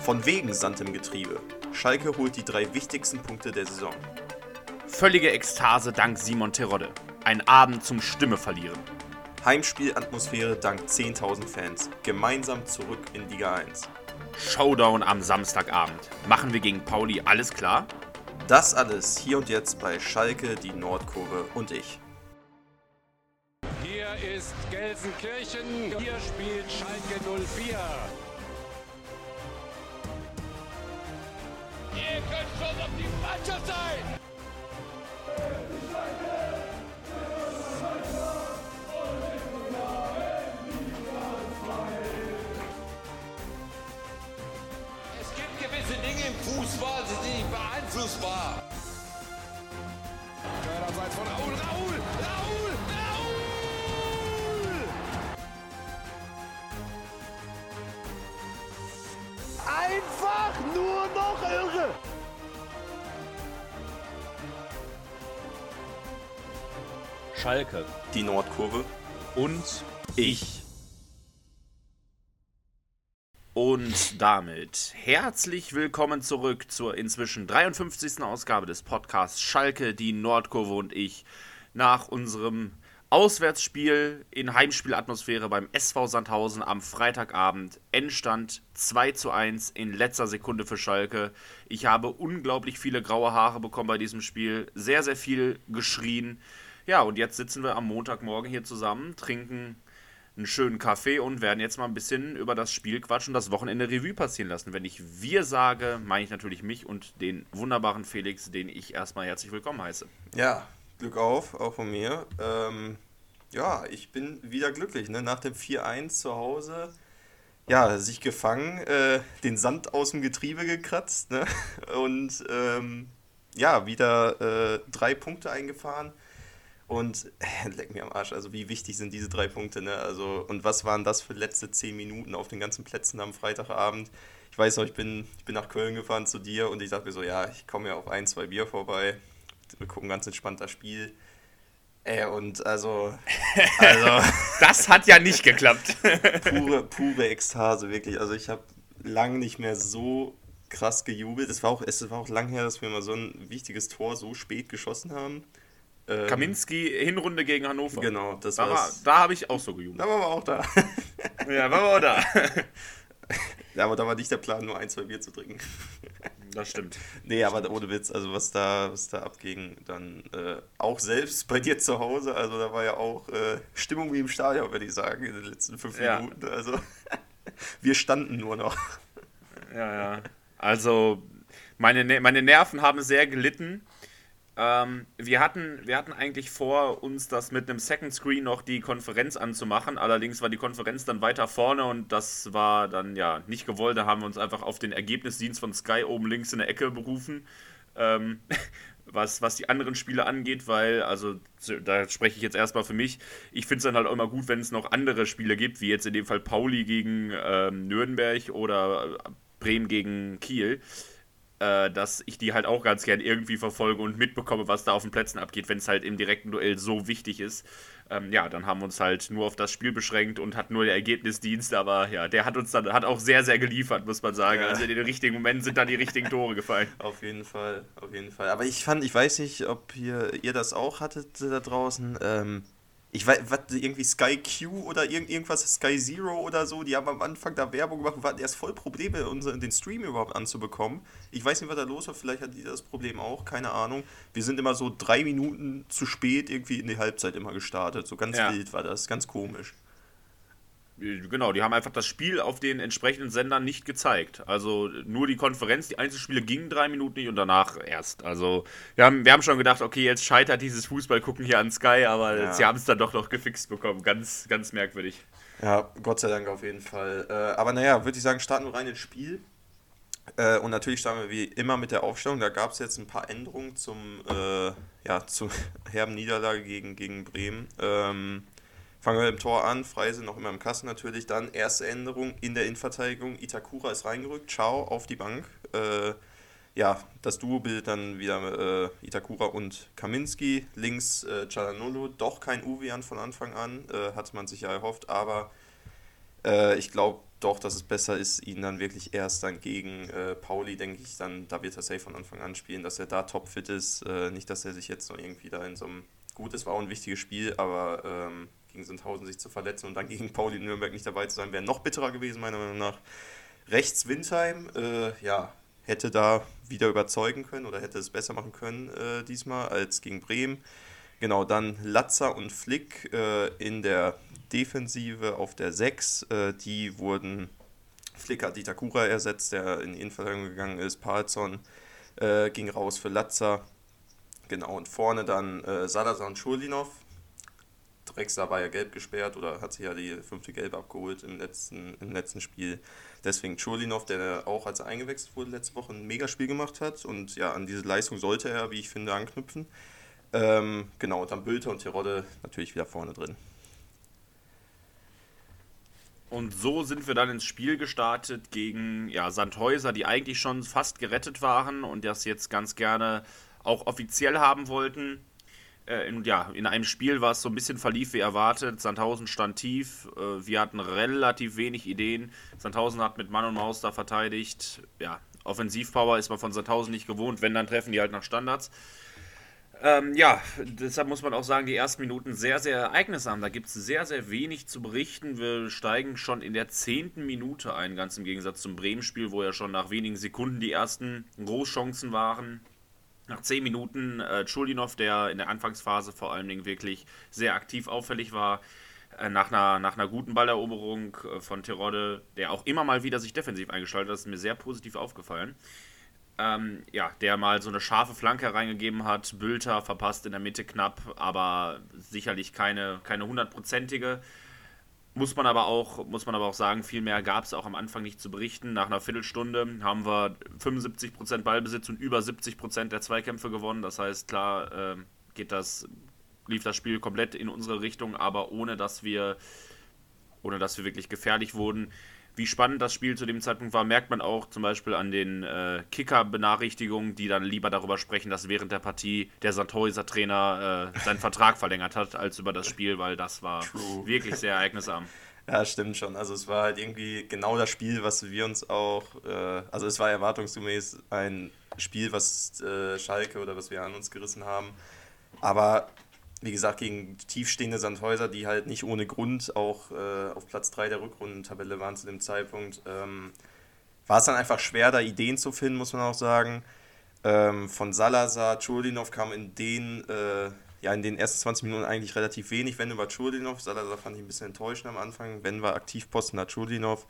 Von wegen Sand im Getriebe. Schalke holt die 3 wichtigsten Punkte der Saison. Völlige Ekstase dank Simon Terodde. Ein Abend zum Stimme verlieren. Heimspielatmosphäre dank 10.000 Fans. Gemeinsam zurück in Liga 1. Showdown am Samstagabend. Machen wir gegen Pauli alles klar? Das alles hier und jetzt bei Schalke, die Nordkurve und ich. Hier ist Gelsenkirchen, hier spielt Schalke 04. Ihr könnt schon auf die Mannschaft sein! Es gibt gewisse Dinge im Fußball, die sind nicht beeinflussbar. Abseits von Raul! Einfach nur noch irre! Schalke Die Nordkurve. und ich. Und damit herzlich willkommen zurück zur inzwischen 53. Ausgabe des Podcasts Schalke, die Nordkurve und ich. Nach unserem Auswärtsspiel in Heimspielatmosphäre beim SV Sandhausen am Freitagabend. Endstand 2:1 in letzter Sekunde für Schalke. Ich habe unglaublich viele graue Haare bekommen bei diesem Spiel. Sehr, sehr viel geschrien. Ja, und jetzt sitzen wir am Montagmorgen hier zusammen, trinken einen schönen Kaffee und werden jetzt mal ein bisschen über das Spiel quatschen und das Wochenende Revue passieren lassen. Wenn ich wir sage, meine ich natürlich mich und den wunderbaren Felix, den ich erstmal herzlich willkommen heiße. Ja, Glück auf, auch von mir. Ja, ich bin wieder glücklich, ne? Nach dem 4:1 zu Hause. Ja, sich gefangen, den Sand aus dem Getriebe gekratzt, ne? Und ja, wieder 3 Punkte eingefahren. Und leck mir am Arsch, also wie wichtig sind diese 3 Punkte, ne? Also, und was waren das für letzte 10 Minuten auf den ganzen Plätzen am Freitagabend? Ich weiß noch, ich bin nach Köln gefahren zu dir und ich dachte mir so, ja, ich komme ja auf 1, 2 Bier vorbei. Wir gucken ganz entspannt das Spiel. Und also Das hat ja nicht geklappt. pure Ekstase, wirklich. Also ich habe lange nicht mehr so krass gejubelt. Es war auch lang her, dass wir mal so ein wichtiges Tor so spät geschossen haben. Kaminski, Hinrunde gegen Hannover. Genau, das Da war's. habe ich auch so gejubelt. Da waren wir auch da. Ja, waren wir auch da. Ja, aber da war nicht der Plan, nur 1, 2 Bier zu trinken. Das stimmt. Nee, aber ohne Witz, also was da abging, dann auch selbst bei dir zu Hause, also da war ja auch Stimmung wie im Stadion, würde ich sagen, in den letzten 5 Ja. Minuten. Also wir standen nur noch. Ja. Also, meine Nerven haben sehr gelitten. Wir hatten eigentlich vor, uns das mit einem Second Screen noch die Konferenz anzumachen. Allerdings war die Konferenz dann weiter vorne und das war dann ja nicht gewollt. Da haben wir uns einfach auf den Ergebnisdienst von Sky oben links in der Ecke berufen. Was die anderen Spiele angeht, weil, also da spreche ich jetzt erstmal für mich, ich finde es dann halt auch immer gut, wenn es noch andere Spiele gibt, wie jetzt in dem Fall Pauli gegen Nürnberg oder Bremen gegen Kiel, dass ich die halt auch ganz gern irgendwie verfolge und mitbekomme, was da auf den Plätzen abgeht, wenn es halt im direkten Duell so wichtig ist. Ja, dann haben wir uns halt nur auf das Spiel beschränkt und hatten nur der Ergebnisdienst, aber ja, der hat auch sehr, sehr geliefert, muss man sagen. Ja. Also in den richtigen Momenten sind da die richtigen Tore gefallen. Auf jeden Fall. Aber ich weiß nicht, ob ihr das auch hattet da draußen. Ich weiß, irgendwie Sky Q oder irgendwas, Sky Zero oder so, die haben am Anfang da Werbung gemacht und wir hatten erst voll Probleme, den Stream überhaupt anzubekommen. Ich weiß nicht, was da los war, vielleicht hat die das Problem auch, keine Ahnung. Wir sind immer so 3 Minuten zu spät irgendwie in die Halbzeit immer gestartet, so ganz wild war das, ganz komisch. Genau, die haben einfach das Spiel auf den entsprechenden Sendern nicht gezeigt. Also nur die Konferenz, die Einzelspiele gingen 3 Minuten nicht und danach erst. Also wir haben schon gedacht, okay, jetzt scheitert dieses Fußballgucken hier an Sky, aber sie haben es dann doch noch gefixt bekommen. Ganz, ganz merkwürdig. Ja, Gott sei Dank auf jeden Fall. Aber naja, würde ich sagen, starten wir rein ins Spiel. Und natürlich starten wir wie immer mit der Aufstellung. Da gab es jetzt ein paar Änderungen zur herben Niederlage gegen Bremen. Fangen wir im Tor an, Freise noch immer im Kasten natürlich. Dann erste Änderung in der Innenverteidigung. Itakura ist reingerückt, Ciao auf die Bank. Das Duo bildet dann wieder Itakura und Kaminski. Links Çalhanoğlu, doch kein Uwean von Anfang an, hatte man sich ja erhofft. Aber ich glaube, doch, dass es besser ist, ihn dann wirklich erst dann gegen Pauli, denke ich, dann, da wird er safe von Anfang an spielen, dass er da topfit ist. Nicht, dass er sich jetzt noch irgendwie da in so einem, gut, es war auch ein wichtiges Spiel, aber gegen Sandhausen sich zu verletzen und dann gegen Pauli Nürnberg nicht dabei zu sein, wäre noch bitterer gewesen, meiner Meinung nach. Rechts Windheim, hätte da wieder überzeugen können oder hätte es besser machen können diesmal als gegen Bremen. Genau, dann Latza und Flick in der Defensive auf der 6. Die wurden, Flick hat Itakura ersetzt, der in die Innenverteidigung gegangen ist. Palsson ging raus für Latza. Genau, und vorne dann Salazar und Schurlinov. Drexler war ja gelb gesperrt oder hat sich ja die 5. Gelbe abgeholt im letzten Spiel. Deswegen Schurlinov, der auch, als er eingewechselt wurde letzte Woche, ein Megaspiel gemacht hat. Und ja, an diese Leistung sollte er, wie ich finde, anknüpfen. Genau, und dann Bülter und Terodde natürlich wieder vorne drin. Und so sind wir dann ins Spiel gestartet gegen Sandhäuser, die eigentlich schon fast gerettet waren und das jetzt ganz gerne auch offiziell haben wollten. In einem Spiel, was so ein bisschen verlief wie erwartet. Sandhausen stand tief, wir hatten relativ wenig Ideen. Sandhausen hat mit Mann und Maus da verteidigt. Ja, Offensivpower ist man von Sandhausen nicht gewohnt, wenn, dann treffen die halt nach Standards. Deshalb muss man auch sagen, die ersten Minuten sehr, sehr ereignisarm. Da gibt es sehr, sehr wenig zu berichten. Wir steigen schon in der 10. Minute ein, ganz im Gegensatz zum Bremen-Spiel, wo ja schon nach wenigen Sekunden die ersten Großchancen waren. Nach 10 Minuten Schurlinov, der in der Anfangsphase vor allen Dingen wirklich sehr aktiv auffällig war, nach einer guten Balleroberung von Terodde, der auch immer mal wieder sich defensiv eingeschaltet hat, das ist mir sehr positiv aufgefallen. Der mal so eine scharfe Flanke reingegeben hat. Bülter verpasst in der Mitte knapp, aber sicherlich keine 100%ige. Muss man aber auch sagen, viel mehr gab es auch am Anfang nicht zu berichten. Nach einer Viertelstunde haben wir 75% Ballbesitz und über 70% der Zweikämpfe gewonnen. Das heißt, klar lief das Spiel komplett in unsere Richtung, aber ohne dass wir wirklich gefährlich wurden. Wie spannend das Spiel zu dem Zeitpunkt war, merkt man auch zum Beispiel an den Kicker-Benachrichtigungen, die dann lieber darüber sprechen, dass während der Partie der Sandhäuser Trainer seinen Vertrag verlängert hat, als über das Spiel, weil das war wirklich sehr ereignisarm. Ja, stimmt schon. Also es war halt irgendwie genau das Spiel, was wir uns auch, also es war erwartungsgemäß ein Spiel, was Schalke oder was wir an uns gerissen haben. Aber wie gesagt, gegen tiefstehende Sandhäuser, die halt nicht ohne Grund auch auf Platz 3 der Rückrundentabelle waren zu dem Zeitpunkt, war es dann einfach schwer, da Ideen zu finden, muss man auch sagen. Von Salazar, Schurlinov kam in den ersten 20 Minuten eigentlich relativ wenig, wenn über Schurlinov. Salazar fand ich ein bisschen enttäuschend am Anfang. Wenn war Aktivposten, hat Schurlinov,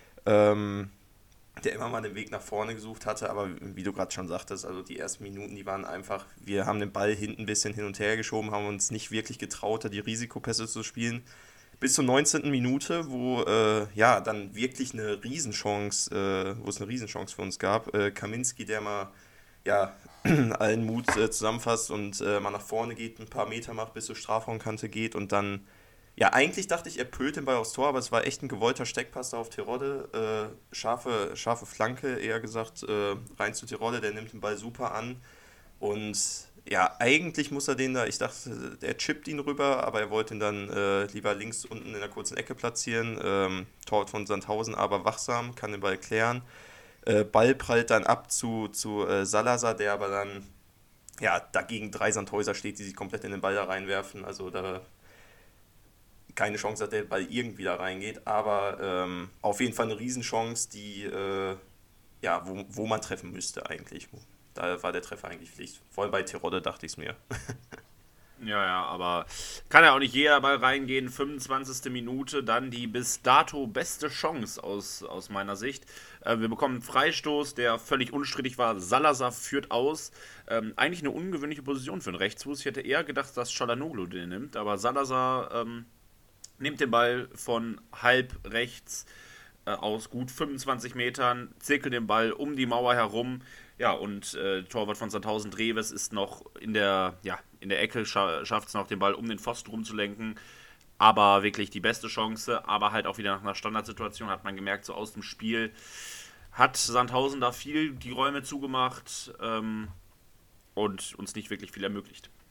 der immer mal den Weg nach vorne gesucht hatte, aber wie du gerade schon sagtest, also die ersten Minuten, die waren einfach, wir haben den Ball hinten ein bisschen hin und her geschoben, haben uns nicht wirklich getraut, da die Risikopässe zu spielen. Bis zur 19. Minute, wo dann wirklich eine Riesenchance für uns gab. Kaminski, der mal allen Mut zusammenfasst und mal nach vorne geht, ein paar Meter macht, bis zur Strafraumkante geht und dann, eigentlich dachte ich, er pölt den Ball aufs Tor, aber es war echt ein gewollter Steckpass da auf Terodde. Scharfe Flanke, eher gesagt, rein zu Terodde, der nimmt den Ball super an. Und eigentlich muss er den da, ich dachte, er chippt ihn rüber, aber er wollte ihn dann lieber links unten in der kurzen Ecke platzieren. Torwart von Sandhausen, aber wachsam, kann den Ball klären. Ball prallt dann ab zu Salazar, der aber dann dagegen 3 Sandhäuser steht, die sich komplett in den Ball da reinwerfen. Also da keine Chance, dass der Ball irgendwie da reingeht, aber auf jeden Fall eine Riesenchance, die wo man treffen müsste eigentlich. Da war der Treffer eigentlich Pflicht. Vor allem bei Terodde dachte ich es mir. Ja, aber kann ja auch nicht jeder Ball reingehen. 25. Minute, dann die bis dato beste Chance aus meiner Sicht. Wir bekommen einen Freistoß, der völlig unstrittig war. Salazar führt aus. Eigentlich eine ungewöhnliche Position für einen Rechtsfuß. Ich hätte eher gedacht, dass Çalhanoğlu den nimmt, aber Salazar nimmt den Ball von halb rechts aus gut 25 Metern, zirkelt den Ball um die Mauer herum. Ja, und Torwart von Sandhausen, Dreves, ist noch in der Ecke, schafft es noch, den Ball um den Pfosten rumzulenken. Aber wirklich die beste Chance, aber halt auch wieder nach einer Standardsituation, hat man gemerkt, so aus dem Spiel hat Sandhausen da viel die Räume zugemacht und uns nicht wirklich viel ermöglicht.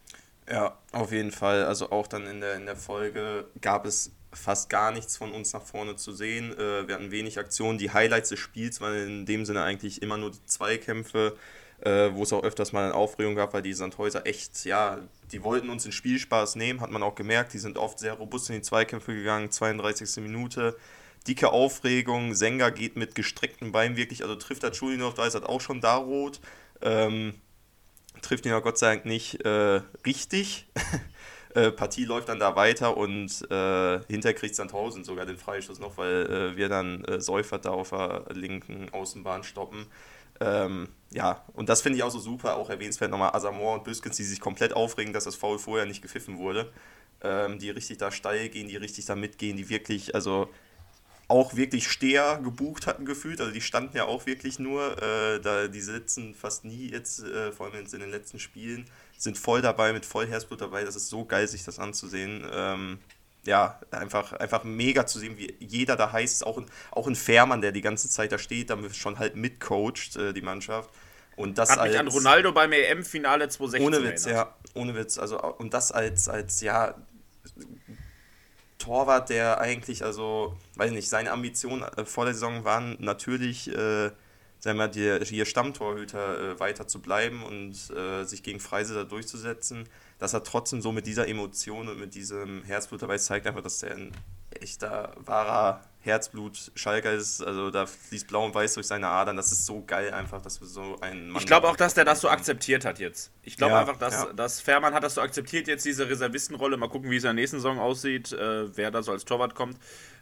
Ja, auf jeden Fall. Also auch dann in der Folge gab es fast gar nichts von uns nach vorne zu sehen. Wir hatten wenig Aktionen. Die Highlights des Spiels waren in dem Sinne eigentlich immer nur die Zweikämpfe, wo es auch öfters mal eine Aufregung gab, weil die Sandhäuser echt, ja, die wollten uns den Spielspaß nehmen, hat man auch gemerkt. Die sind oft sehr robust in die Zweikämpfe gegangen, 32. Minute. Dicke Aufregung, Senga geht mit gestreckten Beinen wirklich, also trifft der Schulinov, da ist halt auch schon da rot. Ähm, Trifft ihn ja Gott sei Dank nicht richtig. Partie läuft dann da weiter und hinterher kriegt Sandhausen sogar den Freistoß noch, weil wir dann Seufert da auf der linken Außenbahn stoppen. Ja, und das finde ich auch so super, auch erwähnenswert nochmal Asamoah und Büskens, die sich komplett aufregen, dass das Foul vorher nicht gepfiffen wurde. Die richtig da steil gehen, die richtig da mitgehen, die wirklich, also auch wirklich Steher gebucht hatten gefühlt, also die standen ja auch wirklich nur, die sitzen fast nie jetzt, vor allem in den letzten Spielen, sind voll dabei, mit voll Herzblut dabei, das ist so geil, sich das anzusehen. Ja, einfach mega zu sehen, wie jeder da heißt, auch ein Fährmann, der die ganze Zeit da steht, damit schon halt mitcoacht, die Mannschaft. Und das Hat mich an Ronaldo beim EM-Finale 2016 ohne Witz, erinnert. ja, ohne Witz, also und das als ja, Torwart, der eigentlich, also, weiß nicht, seine Ambitionen vor der Saison waren natürlich, sagen wir mal, hier Stammtorhüter weiter zu bleiben und sich gegen Freise da durchzusetzen, dass er trotzdem so mit dieser Emotion und mit diesem Herzblut dabei zeigt einfach, dass der ein echter, wahrer Herzblut-Schalker ist, also da fließt Blau und Weiß durch seine Adern, das ist so geil einfach, dass wir so einen Mann... Ich glaube auch, dass der das so akzeptiert hat jetzt. Ich glaube Ja, einfach, dass Fährmann hat das so akzeptiert, jetzt diese Reservistenrolle. Mal gucken, wie es in der nächsten Saison aussieht, wer da so als Torwart kommt.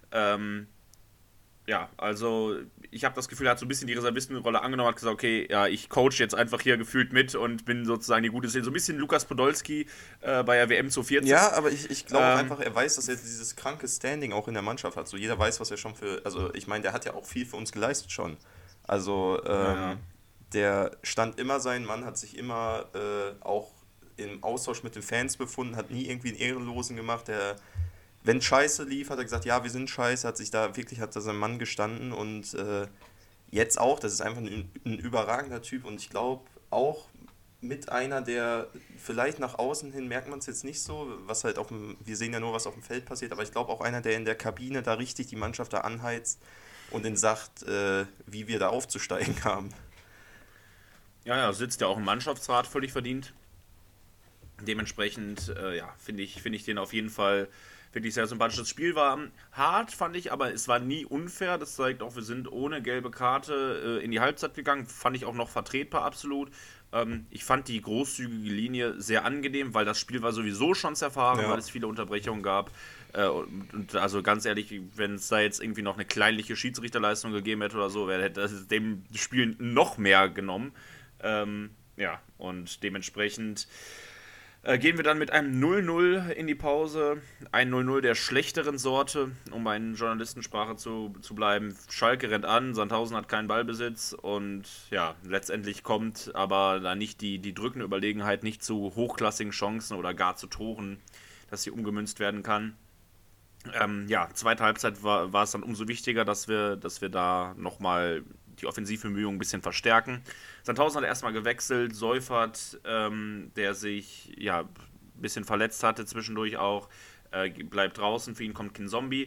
Ja, also ich habe das Gefühl, er hat so ein bisschen die Reservistenrolle angenommen, hat gesagt, okay, ja, ich coach jetzt einfach hier gefühlt mit und bin sozusagen die gute Seele. So ein bisschen Lukas Podolski bei der WM 2014. Ja, aber ich glaube einfach, er weiß, dass er dieses kranke Standing auch in der Mannschaft hat. So jeder weiß, was er schon für, also ich meine, der hat ja auch viel für uns geleistet schon. Also der stand immer sein Mann, hat sich immer auch im Austausch mit den Fans befunden, hat nie irgendwie einen Ehrenlosen gemacht, der, wenn Scheiße lief, hat er gesagt, ja, wir sind scheiße, hat da sein Mann gestanden und jetzt auch, das ist einfach ein überragender Typ und ich glaube auch mit einer, der vielleicht nach außen hin merkt man es jetzt nicht so, was halt wir sehen ja nur, was auf dem Feld passiert, aber ich glaube auch einer, der in der Kabine da richtig die Mannschaft da anheizt und ihnen sagt, wie wir da aufzusteigen haben. Ja, sitzt ja auch im Mannschaftsrat, völlig verdient. Dementsprechend, ja, finde ich den auf jeden Fall wirklich sehr sympathisch. Das Spiel war hart, fand ich, aber es war nie unfair. Das zeigt auch, wir sind ohne gelbe Karte in die Halbzeit gegangen. Fand ich auch noch vertretbar, absolut. Ich fand die großzügige Linie sehr angenehm, weil das Spiel war sowieso schon zerfahren, weil es viele Unterbrechungen gab. Und also ganz ehrlich, wenn es da jetzt irgendwie noch eine kleinliche Schiedsrichterleistung gegeben hätte oder so, hätte das dem Spiel noch mehr genommen. Ja, und dementsprechend gehen wir dann mit einem 0-0 in die Pause. Ein 0-0 der schlechteren Sorte, um bei Journalistensprache zu bleiben. Schalke rennt an, Sandhausen hat keinen Ballbesitz und ja, letztendlich kommt aber da nicht die drückende Überlegenheit nicht zu hochklassigen Chancen oder gar zu Toren, dass sie umgemünzt werden kann. Ja, zweite Halbzeit war es dann umso wichtiger, dass wir da nochmal die Offensivbemühungen ein bisschen verstärken. Sandhausen hat erstmal gewechselt, Seufert, der sich ja ein bisschen verletzt hatte zwischendurch auch, bleibt draußen, für ihn kommt Kinzombie.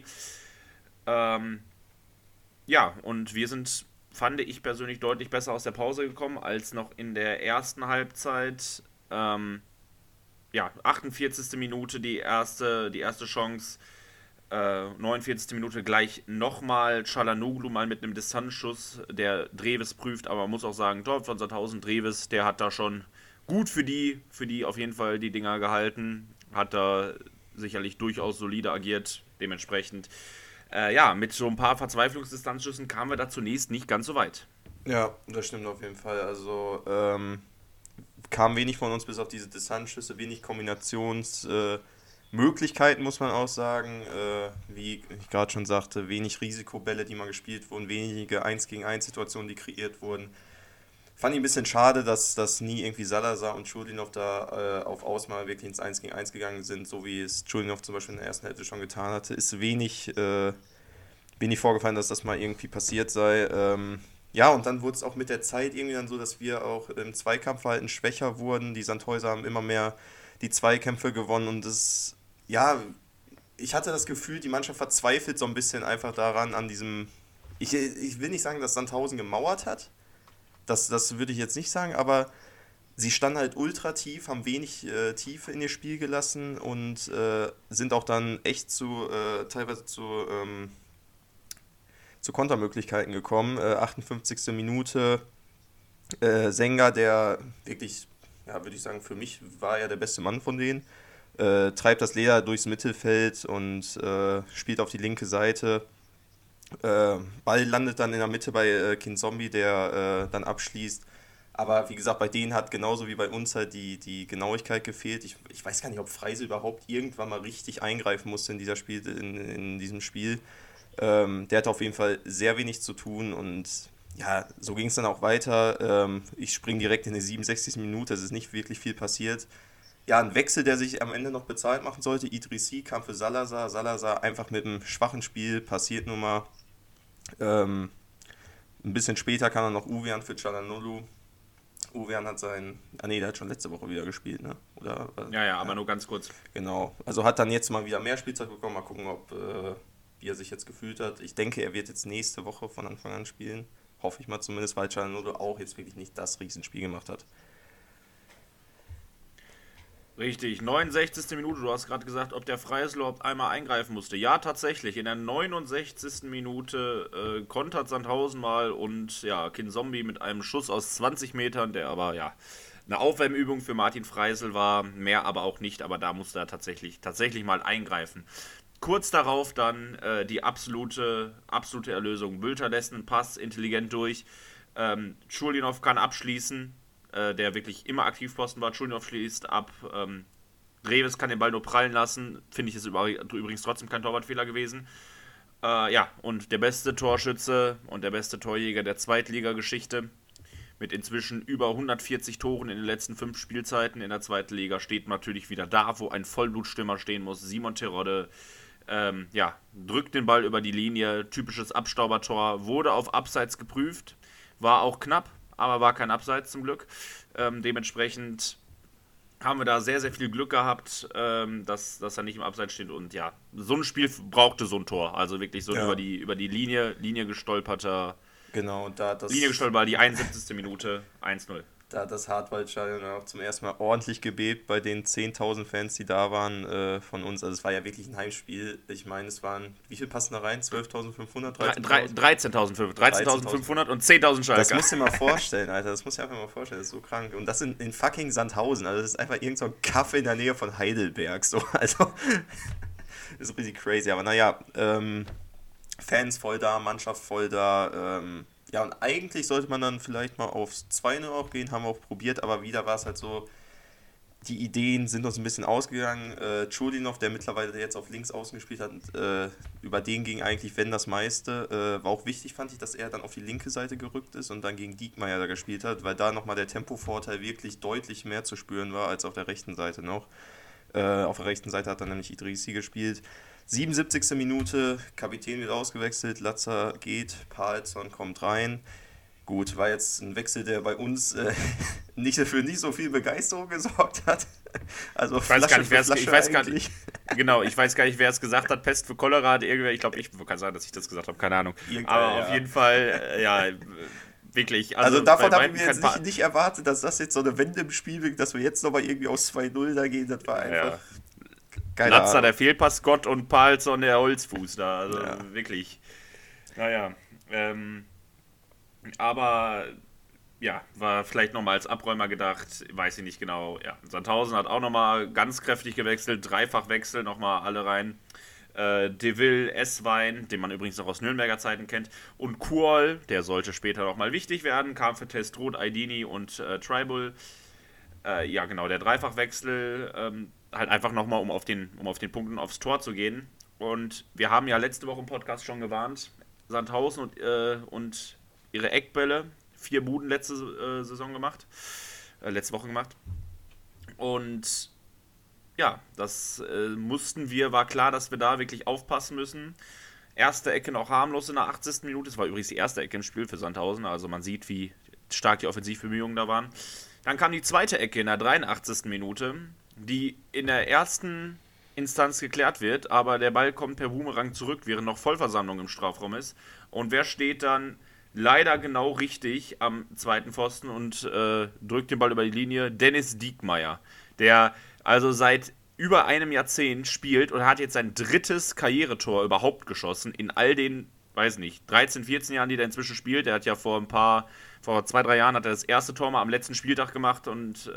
Ja, und wir sind, fand ich persönlich, deutlich besser aus der Pause gekommen als noch in der ersten Halbzeit. Ja, 48. Minute die erste Chance. 49. Minute gleich nochmal Çalhanoğlu mal mit einem Distanzschuss, der Dreves prüft, aber man muss auch sagen, Torwart von Sandhausen, Dreves, der hat da schon gut für die auf jeden Fall die Dinger gehalten, hat da sicherlich durchaus solide agiert, dementsprechend. Ja, mit so ein paar Verzweiflungsdistanzschüssen kamen wir da zunächst nicht ganz so weit. Ja, das stimmt auf jeden Fall. Also kam wenig von uns bis auf diese Distanzschüsse, wenig Kombinationsmöglichkeiten, muss man auch sagen. Wie ich gerade schon sagte, wenig Risikobälle, die mal gespielt wurden, wenige 1-gegen-1 Situationen, die kreiert wurden. Fand ich ein bisschen schade, dass nie irgendwie Salazar und Schulinov da auf Ausmal wirklich ins 1-gegen-1 gegangen sind, so wie es Schulinov zum Beispiel in der ersten Hälfte schon getan hatte. Ist wenig vorgefallen, dass das mal irgendwie passiert sei. Ja, und dann wurde es auch mit der Zeit irgendwie dann so, dass wir auch im Zweikampfverhalten schwächer wurden. Die Sandhäuser haben immer mehr die Zweikämpfe gewonnen und ja, ich hatte das Gefühl, die Mannschaft verzweifelt so ein bisschen einfach daran, an diesem, ich will nicht sagen, dass Sandhausen gemauert hat, das würde ich jetzt nicht sagen, aber sie standen halt ultra tief, haben wenig Tiefe in ihr Spiel gelassen und sind auch dann echt teilweise zu Kontermöglichkeiten gekommen. 58. Minute, Senga, der wirklich, ja, würde ich sagen, für mich war er der beste Mann von denen, treibt das Leder durchs Mittelfeld und spielt auf die linke Seite. Ball landet dann in der Mitte bei Kinzombie, der dann abschließt. Aber wie gesagt, bei denen hat genauso wie bei uns halt die Genauigkeit gefehlt. Ich weiß gar nicht, ob Freisel überhaupt irgendwann mal richtig eingreifen musste in diesem Spiel. Der hatte auf jeden Fall sehr wenig zu tun und ja, so ging es dann auch weiter. Ich springe direkt in die 67. Minute, es ist nicht wirklich viel passiert. Ja, ein Wechsel, der sich am Ende noch bezahlt machen sollte. Idrissi kam für Salazar. Salazar einfach mit einem schwachen Spiel, passiert nun mal. Ein bisschen später kam dann noch Uwean für Çalhanoğlu. Uwean hat der hat schon letzte Woche wieder gespielt, ne? Oder? Ja, aber nur ganz kurz. Genau, also hat dann jetzt mal wieder mehr Spielzeit bekommen. Mal gucken, wie er sich jetzt gefühlt hat. Ich denke, er wird jetzt nächste Woche von Anfang an spielen. Hoffe ich mal zumindest, weil Çalhanoğlu auch jetzt wirklich nicht das Riesenspiel gemacht hat. Richtig, 69. Minute, du hast gerade gesagt, ob der Freisel überhaupt einmal eingreifen musste. Ja, tatsächlich, in der 69. Minute kontert Sandhausen mal und ja, Kinzombie mit einem Schuss aus 20 Metern, der aber ja eine Aufwärmübung für Martin Freisel war, mehr aber auch nicht, aber da musste er tatsächlich mal eingreifen. Kurz darauf dann die absolute Erlösung. Bülter lässt einen Pass intelligent durch, Schulinov kann abschließen, der wirklich immer Aktivposten war. Schulinov schließt ab. Reves kann den Ball nur prallen lassen. Finde ich, ist übrigens trotzdem kein Torwartfehler gewesen. Und der beste Torschütze und der beste Torjäger der Zweitliga-Geschichte mit inzwischen über 140 Toren in den letzten 5 Spielzeiten in der zweiten Liga steht natürlich wieder da, wo ein Vollblutstürmer stehen muss. Simon Terodde drückt den Ball über die Linie. Typisches Abstaubertor. Wurde auf Abseits geprüft. War auch knapp, aber war kein Abseits zum Glück. Dementsprechend haben wir da sehr, sehr viel Glück gehabt, dass er nicht im Abseits steht. Und ja, so ein Spiel brauchte so ein Tor. Also wirklich so über die Linie gestolperter. Genau, Linie gestolpert, die 71. Minute, 1-0. Da hat das Hartwaldstadion auch zum ersten Mal ordentlich gebebt bei den 10.000 Fans, die da waren von uns. Also es war ja wirklich ein Heimspiel. Ich meine, es waren, wie viel passen da rein? 12.500? 13.500 und 10.000 Schalker. Das musst du dir mal vorstellen, Alter. Das musst du dir einfach mal vorstellen. Das ist so krank. Und das in fucking Sandhausen. Also das ist einfach irgend so ein Kaff in der Nähe von Heidelberg. So. Also das ist richtig crazy. Aber naja, Fans voll da, Mannschaft voll da. Ja, und eigentlich sollte man dann vielleicht mal aufs 2-0 auch gehen, haben wir auch probiert, aber wieder war es halt so, die Ideen sind uns ein bisschen ausgegangen. Čulinov, der mittlerweile jetzt auf links außen gespielt hat, über den ging eigentlich, wenn das meiste. War auch wichtig, fand ich, dass er dann auf die linke Seite gerückt ist und dann gegen Diekmeyer da gespielt hat, weil da nochmal der Tempovorteil wirklich deutlich mehr zu spüren war als auf der rechten Seite noch. Auf der rechten Seite hat dann nämlich Idrissi gespielt. 77. Minute, Kapitän wird ausgewechselt, Latza geht, Palsson kommt rein. Gut, war jetzt ein Wechsel, der bei uns nicht so viel Begeisterung gesorgt hat. Also ich weiß gar nicht, wer es gesagt hat. Pest für Cholera hat irgendwer, ich kann sagen, dass ich das gesagt habe, keine Ahnung. Aber auf jeden Fall, wirklich. Also davon haben wir jetzt nicht erwartet, dass das jetzt so eine Wende im Spiel wird, dass wir jetzt nochmal irgendwie aus 2-0 da gehen. Das war einfach... Latza, der Fehlpass-Gott und Palsson, der Holzfuß da. Also wirklich. Naja. Aber ja, war vielleicht nochmal als Abräumer gedacht, weiß ich nicht genau. Ja, Sandhausen hat auch nochmal ganz kräftig gewechselt, Dreifachwechsel, nochmal alle rein. Deville, Esswein, den man übrigens noch aus Nürnberger Zeiten kennt, und Kuol, der sollte später nochmal wichtig werden, kam für Testrot, Aidini und Tribal. Der Dreifachwechsel, halt einfach nochmal, um auf den Punkten aufs Tor zu gehen. Und wir haben ja letzte Woche im Podcast schon gewarnt, Sandhausen und ihre Eckbälle, 4 Buden letzte Woche gemacht. Und ja, das war klar, dass wir da wirklich aufpassen müssen. Erste Ecke noch harmlos in der 80. Minute, das war übrigens die erste Ecke im Spiel für Sandhausen, also man sieht, wie stark die Offensivbemühungen da waren. Dann kam die zweite Ecke in der 83. Minute. die in der ersten Instanz geklärt wird, aber der Ball kommt per Boomerang zurück, während noch Vollversammlung im Strafraum ist. Und wer steht dann leider genau richtig am zweiten Pfosten und drückt den Ball über die Linie? Dennis Diekmeyer, der also seit über einem Jahrzehnt spielt und hat jetzt sein 3. Karrieretor überhaupt geschossen in all den, weiß nicht, 13, 14 Jahren, die er inzwischen spielt. Er hat ja vor 2, 3 Jahren hat er das erste Tor mal am letzten Spieltag gemacht und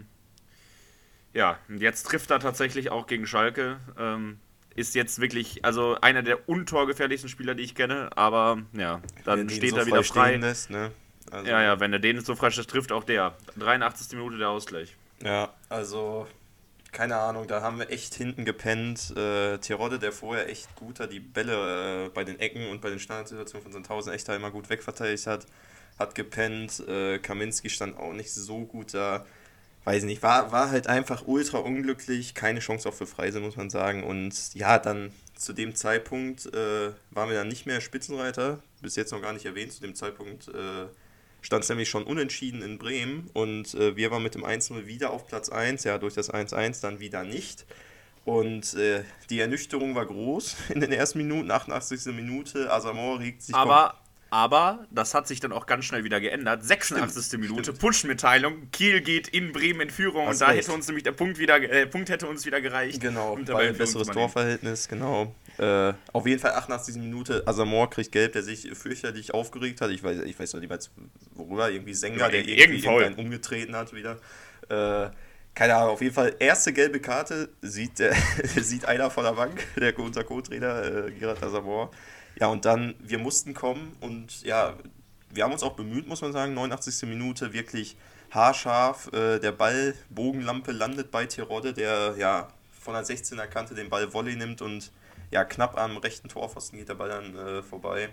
jetzt trifft er tatsächlich auch gegen Schalke. Ist jetzt wirklich, also einer der untorgefährlichsten Spieler, die ich kenne, aber ja, dann steht er wieder frei. Lässt, ne? Also, ja, wenn er den so frei trifft, auch der. 83. Minute der Ausgleich. Ja, also keine Ahnung, da haben wir echt hinten gepennt. Terodde, der vorher echt guter die Bälle bei den Ecken und bei den Standardsituationen von Sandhausen echt da immer gut wegverteidigt hat gepennt. Kaminski stand auch nicht so gut da. Weiß nicht, war halt einfach ultra unglücklich, keine Chance auch für Freise, muss man sagen. Und ja, dann zu dem Zeitpunkt waren wir dann nicht mehr Spitzenreiter, bis jetzt noch gar nicht erwähnt. Zu dem Zeitpunkt stand es nämlich schon unentschieden in Bremen und wir waren mit dem 1-0 wieder auf Platz 1, ja, durch das 1-1 dann wieder nicht. Und die Ernüchterung war groß in den ersten Minuten, 88. Minute, Asamoah regt sich... Aber das hat sich dann auch ganz schnell wieder geändert. 86. Minute, Push-Mitteilung, Kiel geht in Bremen in Führung und da hätte uns nämlich der Punkt hätte uns wieder gereicht. Genau, weil ein besseres Torverhältnis, genau. Auf jeden Fall 88. Minute, Asamoah kriegt Gelb, der sich fürchterlich aufgeregt hat. Ich weiß noch nicht, worüber, irgendwie Sänger, der irgendeinen umgetreten hat wieder. Keine Ahnung, auf jeden Fall erste gelbe Karte sieht einer von der Bank, unser Co-Trainer Gerard Asamoah. Ja, und dann, wir mussten kommen und ja, wir haben uns auch bemüht, muss man sagen, 89. Minute, wirklich haarscharf, der Ball, Bogenlampe landet bei Terodde, der ja von der 16er Kante den Ball Volley nimmt und ja, knapp am rechten Torpfosten geht der Ball dann vorbei.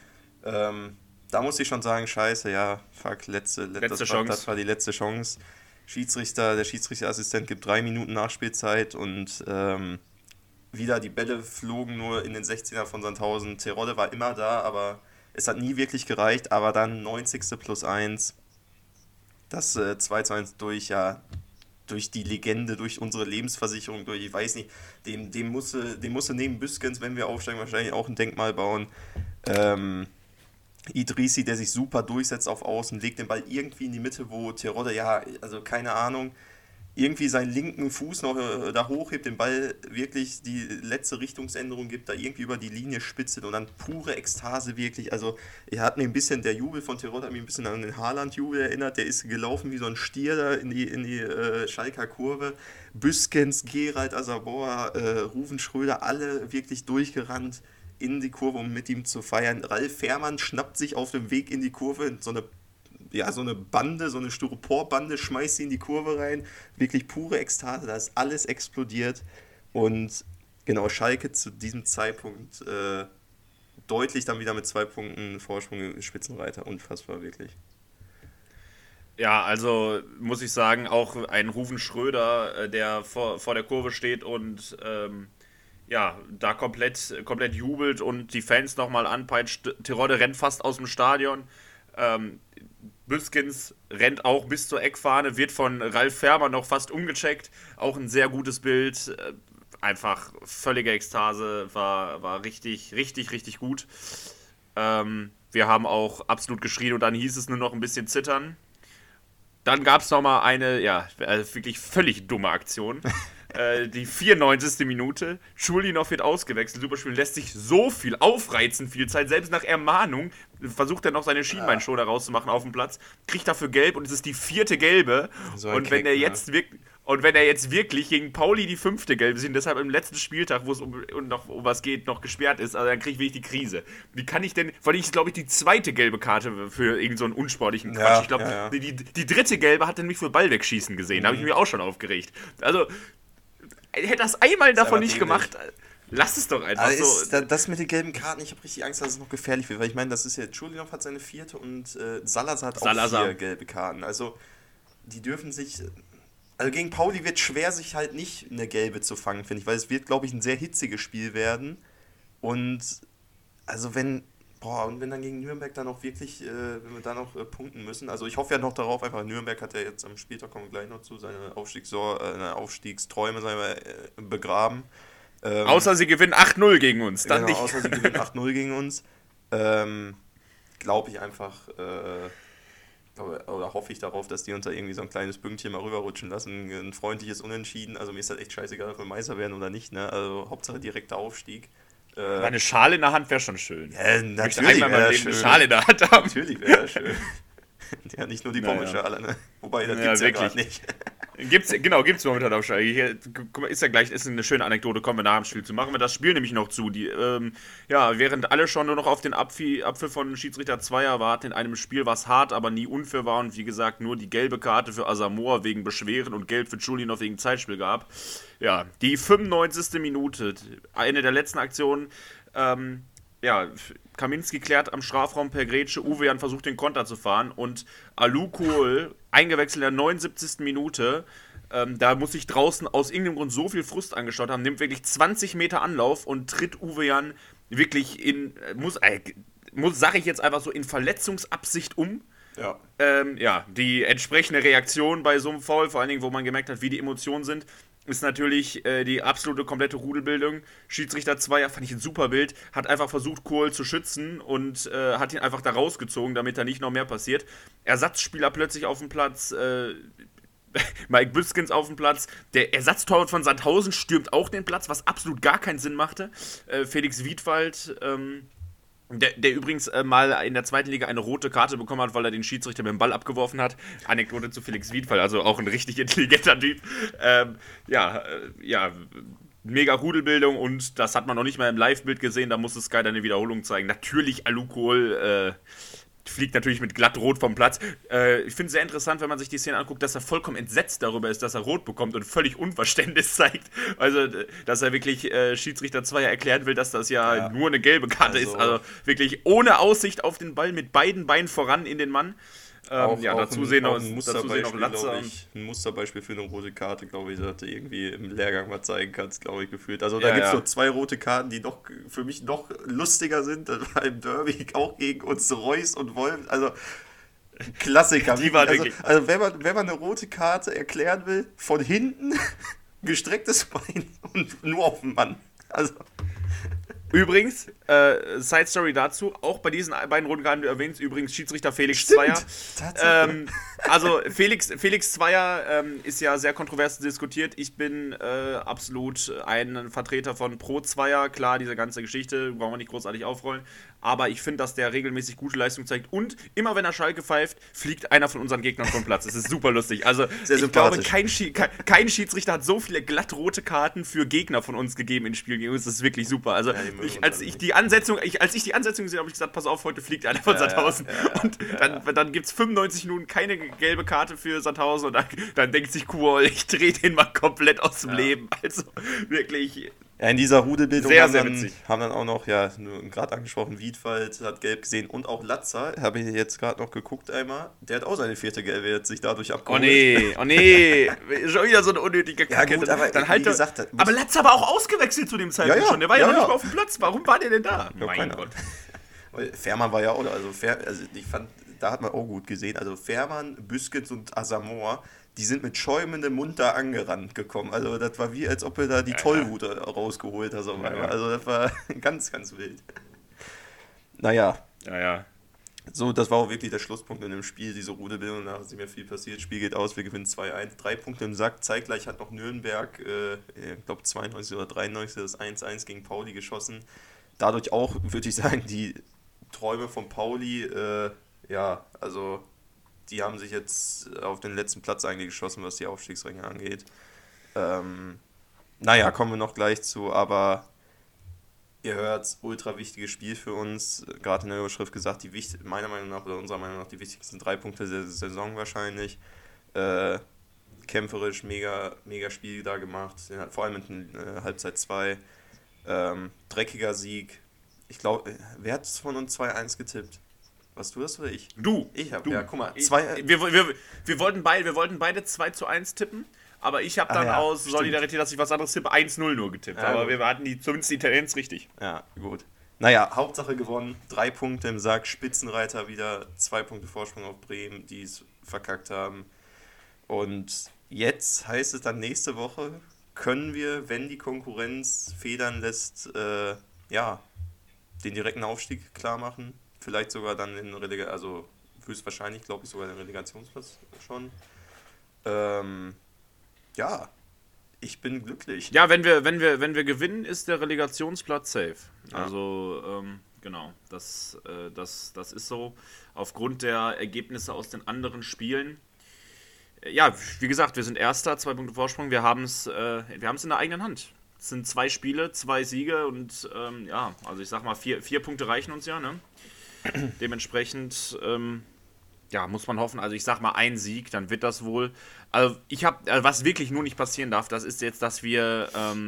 Da muss ich schon sagen, scheiße, ja, fuck, letzte Chance. Das war die letzte Chance. Der Schiedsrichterassistent gibt 3 Minuten Nachspielzeit und wieder die Bälle flogen nur in den 16er von Sandhausen. Terodde war immer da, aber es hat nie wirklich gereicht. Aber dann 90. plus 1, das 2:1 durch die Legende, durch unsere Lebensversicherung, durch, ich weiß nicht, dem musste neben Büskens, wenn wir aufsteigen, wahrscheinlich auch ein Denkmal bauen. Idrissi, der sich super durchsetzt auf Außen, legt den Ball irgendwie in die Mitte, wo Terodde, ja, also keine Ahnung, irgendwie seinen linken Fuß noch da hochhebt, den Ball wirklich die letzte Richtungsänderung gibt, da irgendwie über die Linie spitzelt und dann pure Ekstase wirklich. Also der Jubel von Terodde hat mich ein bisschen an den Haaland-Jubel erinnert, der ist gelaufen wie so ein Stier da in die Schalker Kurve. Büskens, Gerald Asamoah, Ruven Schröder, alle wirklich durchgerannt in die Kurve, um mit ihm zu feiern. Ralf Fährmann schnappt sich auf dem Weg in die Kurve so eine Bande, so eine Styroporbande, schmeißt sie in die Kurve rein. Wirklich pure Ekstase, da ist alles explodiert. Und genau, Schalke zu diesem Zeitpunkt deutlich dann wieder mit 2 Punkten Vorsprung Spitzenreiter. Unfassbar, wirklich. Ja, also muss ich sagen, auch ein Ruven Schröder, der vor der Kurve steht und da komplett jubelt und die Fans nochmal anpeitscht. Terodde rennt fast aus dem Stadion. Büskens rennt auch bis zur Eckfahne, wird von Ralf Fährmann noch fast umgecheckt. Auch ein sehr gutes Bild. Einfach völlige Ekstase, war richtig, richtig, richtig gut. Wir haben auch absolut geschrien und dann hieß es nur noch ein bisschen zittern. Dann gab es nochmal eine, wirklich völlig dumme Aktion. Die 94. Minute. Schulinov wird ausgewechselt. Superspiel lässt sich so viel aufreizen, viel Zeit. Selbst nach Ermahnung versucht er noch seine Schienbeinschoner rauszumachen auf dem Platz. Kriegt dafür gelb und es ist die 4. gelbe. So und wenn er jetzt wirklich gegen Pauli die 5. gelbe sind, deshalb im letzten Spieltag, wo es um was geht, noch gesperrt ist, also dann kriege ich wirklich die Krise. Wie kann ich denn, weil ich glaube ich die 2. gelbe Karte für irgend so einen unsportlichen Quatsch. Ich glaube, die 3. gelbe hat er mich für Ball wegschießen gesehen. Da habe ich mich auch schon aufgeregt. Also er hätte das einmal davon nicht gemacht. Lass es doch einfach so. Das mit den gelben Karten, ich habe richtig Angst, dass es noch gefährlich wird. Weil ich meine, das ist ja, Schulinov hat seine 4. und Salazar hat auch 4 gelbe Karten. Also die dürfen sich... Also gegen Pauli wird schwer, sich halt nicht eine gelbe zu fangen, finde ich. Weil es wird, glaube ich, ein sehr hitziges Spiel werden. Und also wenn Boah, und wenn dann gegen Nürnberg dann auch wirklich, wenn wir da noch punkten müssen, also ich hoffe ja noch darauf, einfach Nürnberg hat ja jetzt am Spieltag, kommen wir gleich noch zu, seine Aufstiegsträume, sagen wir, begraben. Außer sie gewinnen 8-0 gegen uns, dann genau, nicht. Außer sie gewinnen 8-0 gegen uns. Glaube ich einfach, oder hoffe ich darauf, dass die uns da irgendwie so ein kleines Pünktchen mal rüberrutschen lassen. Ein freundliches Unentschieden, also mir ist das echt scheißegal, ob wir Meister werden oder nicht, ne? Also Hauptsache direkter Aufstieg. Aber eine Schale in der Hand wäre schon schön. Ja, Ich möchte natürlich einmal wäre mal das schön. eine Schale in der Hand haben. Natürlich wäre das schön. Ja, nicht nur die Naja. Pommeschale, ne? Wobei, das Ja, gibt's ja wirklich. gerade nicht. Gibt's momentan auf Schalke. Hier, guck mal, ist eine schöne Anekdote, kommen wir nach dem Spiel zu. Machen wir das Spiel nämlich noch zu. Während alle schon nur noch auf den Apfel von Schiedsrichter Zweier warten, in einem Spiel, was hart, aber nie unfair war und wie gesagt nur die gelbe Karte für Asamoah wegen Beschweren und gelb für Chulinov wegen Zeitspiel gab. Ja, die 95. Minute, eine der letzten Aktionen, Kaminski klärt am Strafraum per Grätsche, Uwe Jan versucht den Konter zu fahren und Alou Kohl, eingewechselt in der 79. Minute, da muss sich draußen aus irgendeinem Grund so viel Frust angeschaut haben, nimmt wirklich 20 Meter Anlauf und tritt Uwe Jan wirklich sag ich jetzt einfach so, in Verletzungsabsicht um. Ja. Die entsprechende Reaktion bei so einem Foul, vor allen Dingen, wo man gemerkt hat, wie die Emotionen sind, ist natürlich die absolute komplette Rudelbildung. Schiedsrichter Zweier, fand ich ein super Bild, hat einfach versucht, Kohl zu schützen und hat ihn einfach da rausgezogen, damit da nicht noch mehr passiert. Ersatzspieler plötzlich auf dem Platz, Mike Büskens auf dem Platz. Der Ersatztorwart von Sandhausen stürmt auch den Platz, was absolut gar keinen Sinn machte. Felix Wiedwald, der übrigens mal in der zweiten Liga eine rote Karte bekommen hat, weil er den Schiedsrichter mit dem Ball abgeworfen hat. Anekdote zu Felix Wiedwald, also auch ein richtig intelligenter Typ. Mega Rudelbildung und das hat man noch nicht mal im Live-Bild gesehen, da musste Sky dann eine Wiederholung zeigen. Natürlich Alou Kohl fliegt natürlich mit glatt rot vom Platz. Ich finde es sehr interessant, wenn man sich die Szene anguckt, dass er vollkommen entsetzt darüber ist, dass er rot bekommt und völlig Unverständnis zeigt. Also, dass er wirklich Schiedsrichter Zweier erklären will, dass das ja nur eine gelbe Karte ist. Also wirklich ohne Aussicht auf den Ball mit beiden Beinen voran in den Mann. Dazu sehen noch Latzer. Ein Musterbeispiel für eine rote Karte, glaube ich, dass du irgendwie im Lehrgang mal zeigen kannst, glaube ich, gefühlt. Also da gibt es noch 2 rote Karten, die noch für mich noch lustiger sind. Das war im Derby auch gegen uns Reus und Wolf. Also Klassiker. Also wenn man eine rote Karte erklären will, von hinten gestrecktes Bein und nur auf den Mann. Also Übrigens, Side Story dazu, auch bei diesen beiden roten Karten, du erwähnst übrigens Schiedsrichter Felix Zweier. Also Felix Zweier ist ja sehr kontrovers diskutiert. Ich bin absolut ein Vertreter von Pro Zweier. Klar, diese ganze Geschichte brauchen wir nicht großartig aufrollen. Aber ich finde, dass der regelmäßig gute Leistung zeigt. Und immer wenn er Schalke pfeift, fliegt einer von unseren Gegnern vom Platz. Das ist super lustig. Also ich glaube, kein Schiedsrichter hat so viele glattrote Karten für Gegner von uns gegeben in Spielen gegen uns. Das ist wirklich super. Also als ich die Ansetzung gesehen habe, habe ich gesagt, pass auf, heute fliegt einer von Sandhausen. Und dann gibt es 95 Minuten keine gelbe Karte für Sandhausen und dann denkt sich Kuhl, ich drehe den mal komplett aus dem Leben. Also wirklich. Ja, in dieser Rudelbildung sehr haben dann auch noch, gerade angesprochen, Wiedwald hat gelb gesehen und auch Latzer, habe ich jetzt gerade noch geguckt einmal, der hat auch seine 4. Gelbe jetzt sich dadurch abgeholt. Oh nee, schon wieder so eine unnötige Kacke. Ja, gut, aber dann halt gesagt, aber Latzer war auch ausgewechselt zu dem Zeitpunkt schon, der war ja noch nicht mal auf dem Platz, warum war der denn da? Mein Gott. Fährmann war ja auch, ich fand, da hat man auch gut gesehen, also Fährmann, Büskens und Asamoah, die sind mit schäumendem Mund da angerannt gekommen. Also das war wie, als ob er da die Tollwut rausgeholt hat. Also das war ganz, ganz wild. Naja. Ja. So, das war auch wirklich der Schlusspunkt in dem Spiel, diese Rudelbildung. Da ist nicht mehr viel passiert. Spiel geht aus, wir gewinnen 2-1. 3 Punkte im Sack. Zeitgleich hat noch Nürnberg, ich glaube 92 oder 93, das 1-1 gegen Pauli geschossen. Dadurch auch, würde ich sagen, die Träume von Pauli, also die haben sich jetzt auf den letzten Platz eigentlich geschossen, was die Aufstiegsränge angeht. Kommen wir noch gleich zu, aber ihr hört, ultra wichtiges Spiel für uns. Gerade in der Überschrift gesagt, meiner Meinung nach oder unserer Meinung nach die wichtigsten 3 Punkte der Saison wahrscheinlich. Kämpferisch, mega Spiel da gemacht, vor allem mit Halbzeit 2. Dreckiger Sieg. Ich glaube, wer hat von uns 2-1 getippt? Was, du hast oder ich? Du. Ich habe, ja, guck mal. Wir wollten beide 2-1 tippen, aber ich habe dann aus stimmt. Solidarität, dass ich was anderes tippe, 1-0 nur getippt. Aber wir hatten zumindest die Tendenz richtig. Ja, gut. naja, Hauptsache gewonnen. 3 Punkte im Sack, Spitzenreiter wieder, 2 Punkte Vorsprung auf Bremen, die es verkackt haben. Und jetzt heißt es dann nächste Woche, können wir, wenn die Konkurrenz federn lässt, den direkten Aufstieg klar machen. Vielleicht sogar dann in also höchstwahrscheinlich, glaube ich, sogar den Relegationsplatz schon. Ich bin glücklich. Ja, wenn wir gewinnen, ist der Relegationsplatz safe. Ja. Also, genau, das ist so. Aufgrund der Ergebnisse aus den anderen Spielen. Ja, wie gesagt, wir sind Erster, 2 Punkte Vorsprung. Wir haben es in der eigenen Hand. Es sind 2 Spiele, 2 Siege und also ich sag mal, 4 Punkte reichen uns ja, ne? Dementsprechend, muss man hoffen, also ich sag mal, ein Sieg, dann wird das wohl. Also was wirklich nur nicht passieren darf, das ist jetzt, dass wir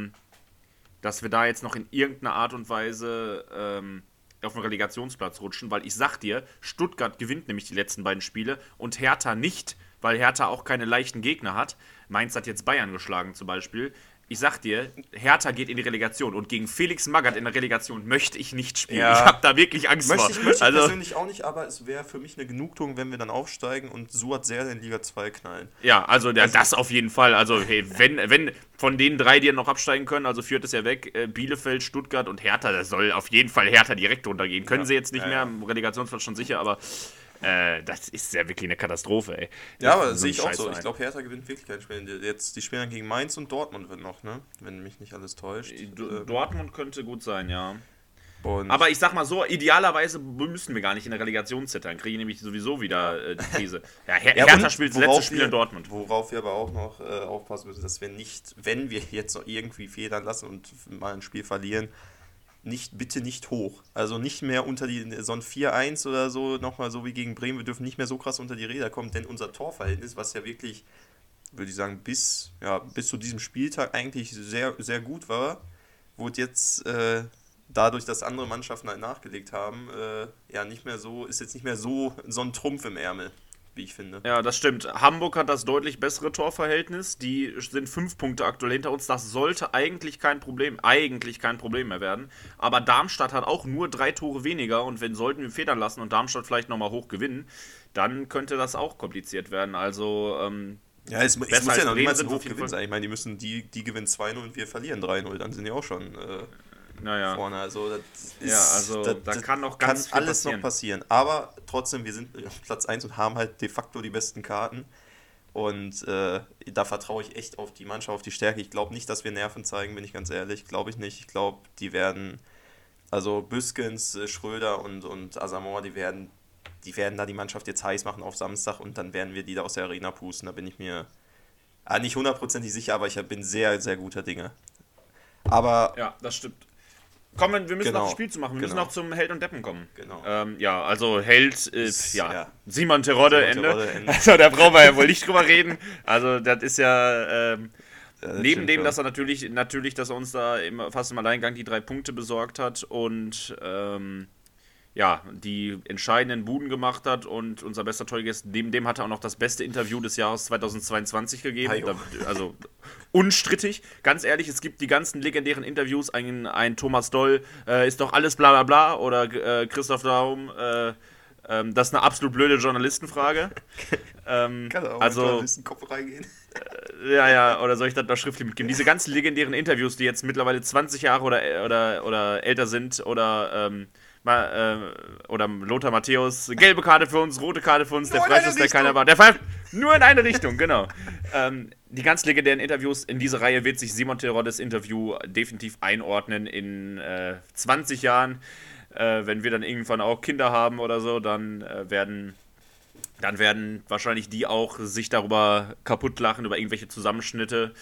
da jetzt noch in irgendeiner Art und Weise auf den Relegationsplatz rutschen, weil ich sag dir, Stuttgart gewinnt nämlich die letzten beiden Spiele und Hertha nicht, weil Hertha auch keine leichten Gegner hat. Mainz hat jetzt Bayern geschlagen zum Beispiel. Ich sag dir, Hertha geht in die Relegation und gegen Felix Magath in der Relegation möchte ich nicht spielen. Ja. Ich habe da wirklich Angst vor. Möchte ich persönlich auch nicht, aber es wäre für mich eine Genugtuung, wenn wir dann aufsteigen und Suat sehr in Liga 2 knallen. Ja, also das auf jeden Fall. Also hey, wenn von den 3, die noch absteigen können, also Fürth ist ja weg, Bielefeld, Stuttgart und Hertha, da soll auf jeden Fall Hertha direkt runtergehen. Können sie jetzt nicht mehr, im Relegationsplatz schon sicher, aber das ist ja wirklich eine Katastrophe, ey. Ja, aber sehe ich auch so. Ich glaube, Hertha gewinnt wirklich kein Spiel. Die spielen dann gegen Mainz und Dortmund noch, ne? Wenn mich nicht alles täuscht. Dortmund könnte gut sein, ja. Aber ich sag mal so, idealerweise müssen wir gar nicht in der Relegation zittern. Kriege ich nämlich sowieso wieder die Krise. Ja, Hertha spielt das letzte Spiel in Dortmund. Worauf wir aber auch noch aufpassen müssen, dass wir nicht, wenn wir jetzt noch irgendwie federn lassen und mal ein Spiel verlieren, bitte nicht hoch. Also nicht mehr unter so ein 4-1 oder so, nochmal so wie gegen Bremen. Wir dürfen nicht mehr so krass unter die Räder kommen, denn unser Torverhältnis, was ja wirklich, würde ich sagen, bis zu diesem Spieltag eigentlich sehr, sehr gut war, wurde jetzt dadurch, dass andere Mannschaften halt nachgelegt haben, ist jetzt nicht mehr so ein Trumpf im Ärmel, wie ich finde. Ja, das stimmt. Hamburg hat das deutlich bessere Torverhältnis. Die sind 5 Punkte aktuell hinter uns. Das sollte eigentlich kein Problem mehr werden. Aber Darmstadt hat auch nur 3 Tore weniger. Und sollten wir federn lassen und Darmstadt vielleicht nochmal hoch gewinnen, dann könnte das auch kompliziert werden. Also, es muss ja noch niemals ein Hochgewinn sein. Ich meine, die gewinnen 2-0 und wir verlieren 3-0. Dann sind die auch schon vorne. Also, da kann noch ganz viel alles noch passieren. Aber trotzdem, wir sind auf Platz 1 und haben halt de facto die besten Karten. Und da vertraue ich echt auf die Mannschaft, auf die Stärke. Ich glaube nicht, dass wir Nerven zeigen, bin ich ganz ehrlich. Glaube ich nicht. Ich glaube, die werden, also Büskens, Schröder und Asamoah, die werden da die Mannschaft jetzt heiß machen auf Samstag und dann werden wir die da aus der Arena pusten. Da bin ich mir nicht 100% sicher, aber ich bin sehr, sehr guter Dinge. Aber ja, das stimmt. Wir müssen noch ein Spiel zu machen. Wir müssen noch zum Held und Deppen kommen. Genau. Also Held ist, Simon Terodde, Ende. Also da brauchen wir ja wohl nicht drüber reden. Also das ist ja, neben dem, dass er natürlich, dass er uns da fast im Alleingang die 3 Punkte besorgt hat und die entscheidenden Buden gemacht hat und unser bester Torjäger, neben dem hat er auch noch das beste Interview des Jahres 2022 gegeben. Also unstrittig. Ganz ehrlich, es gibt die ganzen legendären Interviews, ein Thomas Doll, ist doch alles bla bla bla, oder Christoph Daum, das ist eine absolut blöde Journalistenfrage. Kann auch in den Journalistenkopf reingehen. Oder soll ich das noch schriftlich mitgeben? Diese ganzen legendären Interviews, die jetzt mittlerweile 20 Jahre oder älter sind, oder Lothar Matthäus, gelbe Karte für uns, rote Karte für uns, der Freischuss, der keiner war. Der pfeift nur in eine Richtung, genau. Die ganz legendären Interviews, in diese Reihe wird sich Simon Teroddes Interview definitiv einordnen in 20 Jahren. Wenn wir dann irgendwann auch Kinder haben oder so, dann werden wahrscheinlich die auch sich darüber kaputt lachen, über irgendwelche Zusammenschnitte.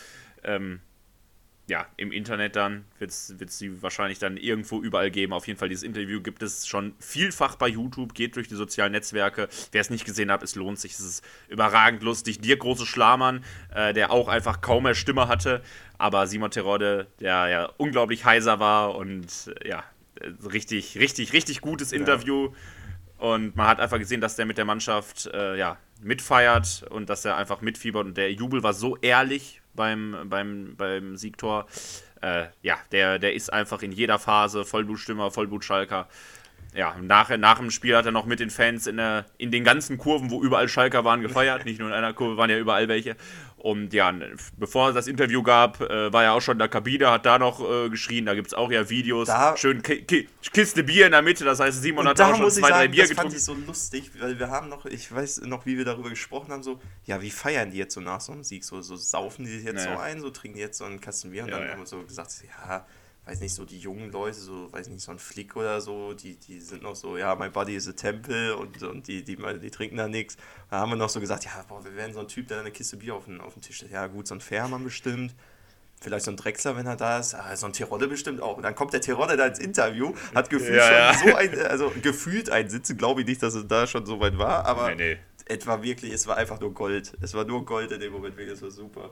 Im Internet dann wird es sie wahrscheinlich dann irgendwo überall geben. Auf jeden Fall, dieses Interview gibt es schon vielfach bei YouTube, geht durch die sozialen Netzwerke. Wer es nicht gesehen hat, es lohnt sich. Es ist überragend lustig. Dirk Große Schlamann, der auch einfach kaum mehr Stimme hatte, aber Simon Terodde, der ja unglaublich heiser war und richtig, richtig, richtig gutes Interview. Und man hat einfach gesehen, dass der mit der Mannschaft mitfeiert und dass er einfach mitfiebert. Und der Jubel war so ehrlich beim Siegtor. der ist einfach in jeder Phase Vollblutstürmer, Vollblutschalker. Ja, nach dem Spiel hat er noch mit den Fans in den ganzen Kurven, wo überall Schalker waren, gefeiert. Nicht nur in einer Kurve, waren ja überall welche. Und ja, bevor es das Interview gab, war er auch schon in der Kabine, hat da noch geschrien. Da gibt es auch ja Videos. Schön Kiste Bier in der Mitte, das heißt, Simon hat auch schon 2-3 Bier getrunken. Das fand ich so lustig, weil wir haben noch, ich weiß noch, wie wir darüber gesprochen haben, so, ja, wie feiern die jetzt so nach so einem Sieg? So saufen die sich jetzt so ein, so trinken die jetzt so einen Kasten Bier und dann haben wir so gesagt, ja, weiß nicht, so die jungen Leute, so, weiß nicht, so ein Flick oder so, die sind noch so, ja, mein Body is a Temple und die trinken da nichts. Da haben wir noch so gesagt, ja, boah, wir werden so ein Typ, der eine Kiste Bier auf dem Tisch steht. Ja, gut, so ein Fährmann bestimmt. Vielleicht so ein Drechsler, wenn er da ist. So ein Terodde bestimmt auch. Und dann kommt der Terodde da ins Interview, hat gefühlt gefühlt ein Sitzen, glaube ich nicht, dass es da schon so weit war, aber nee. Es war einfach nur Gold. Es war nur Gold in dem Moment, das war super.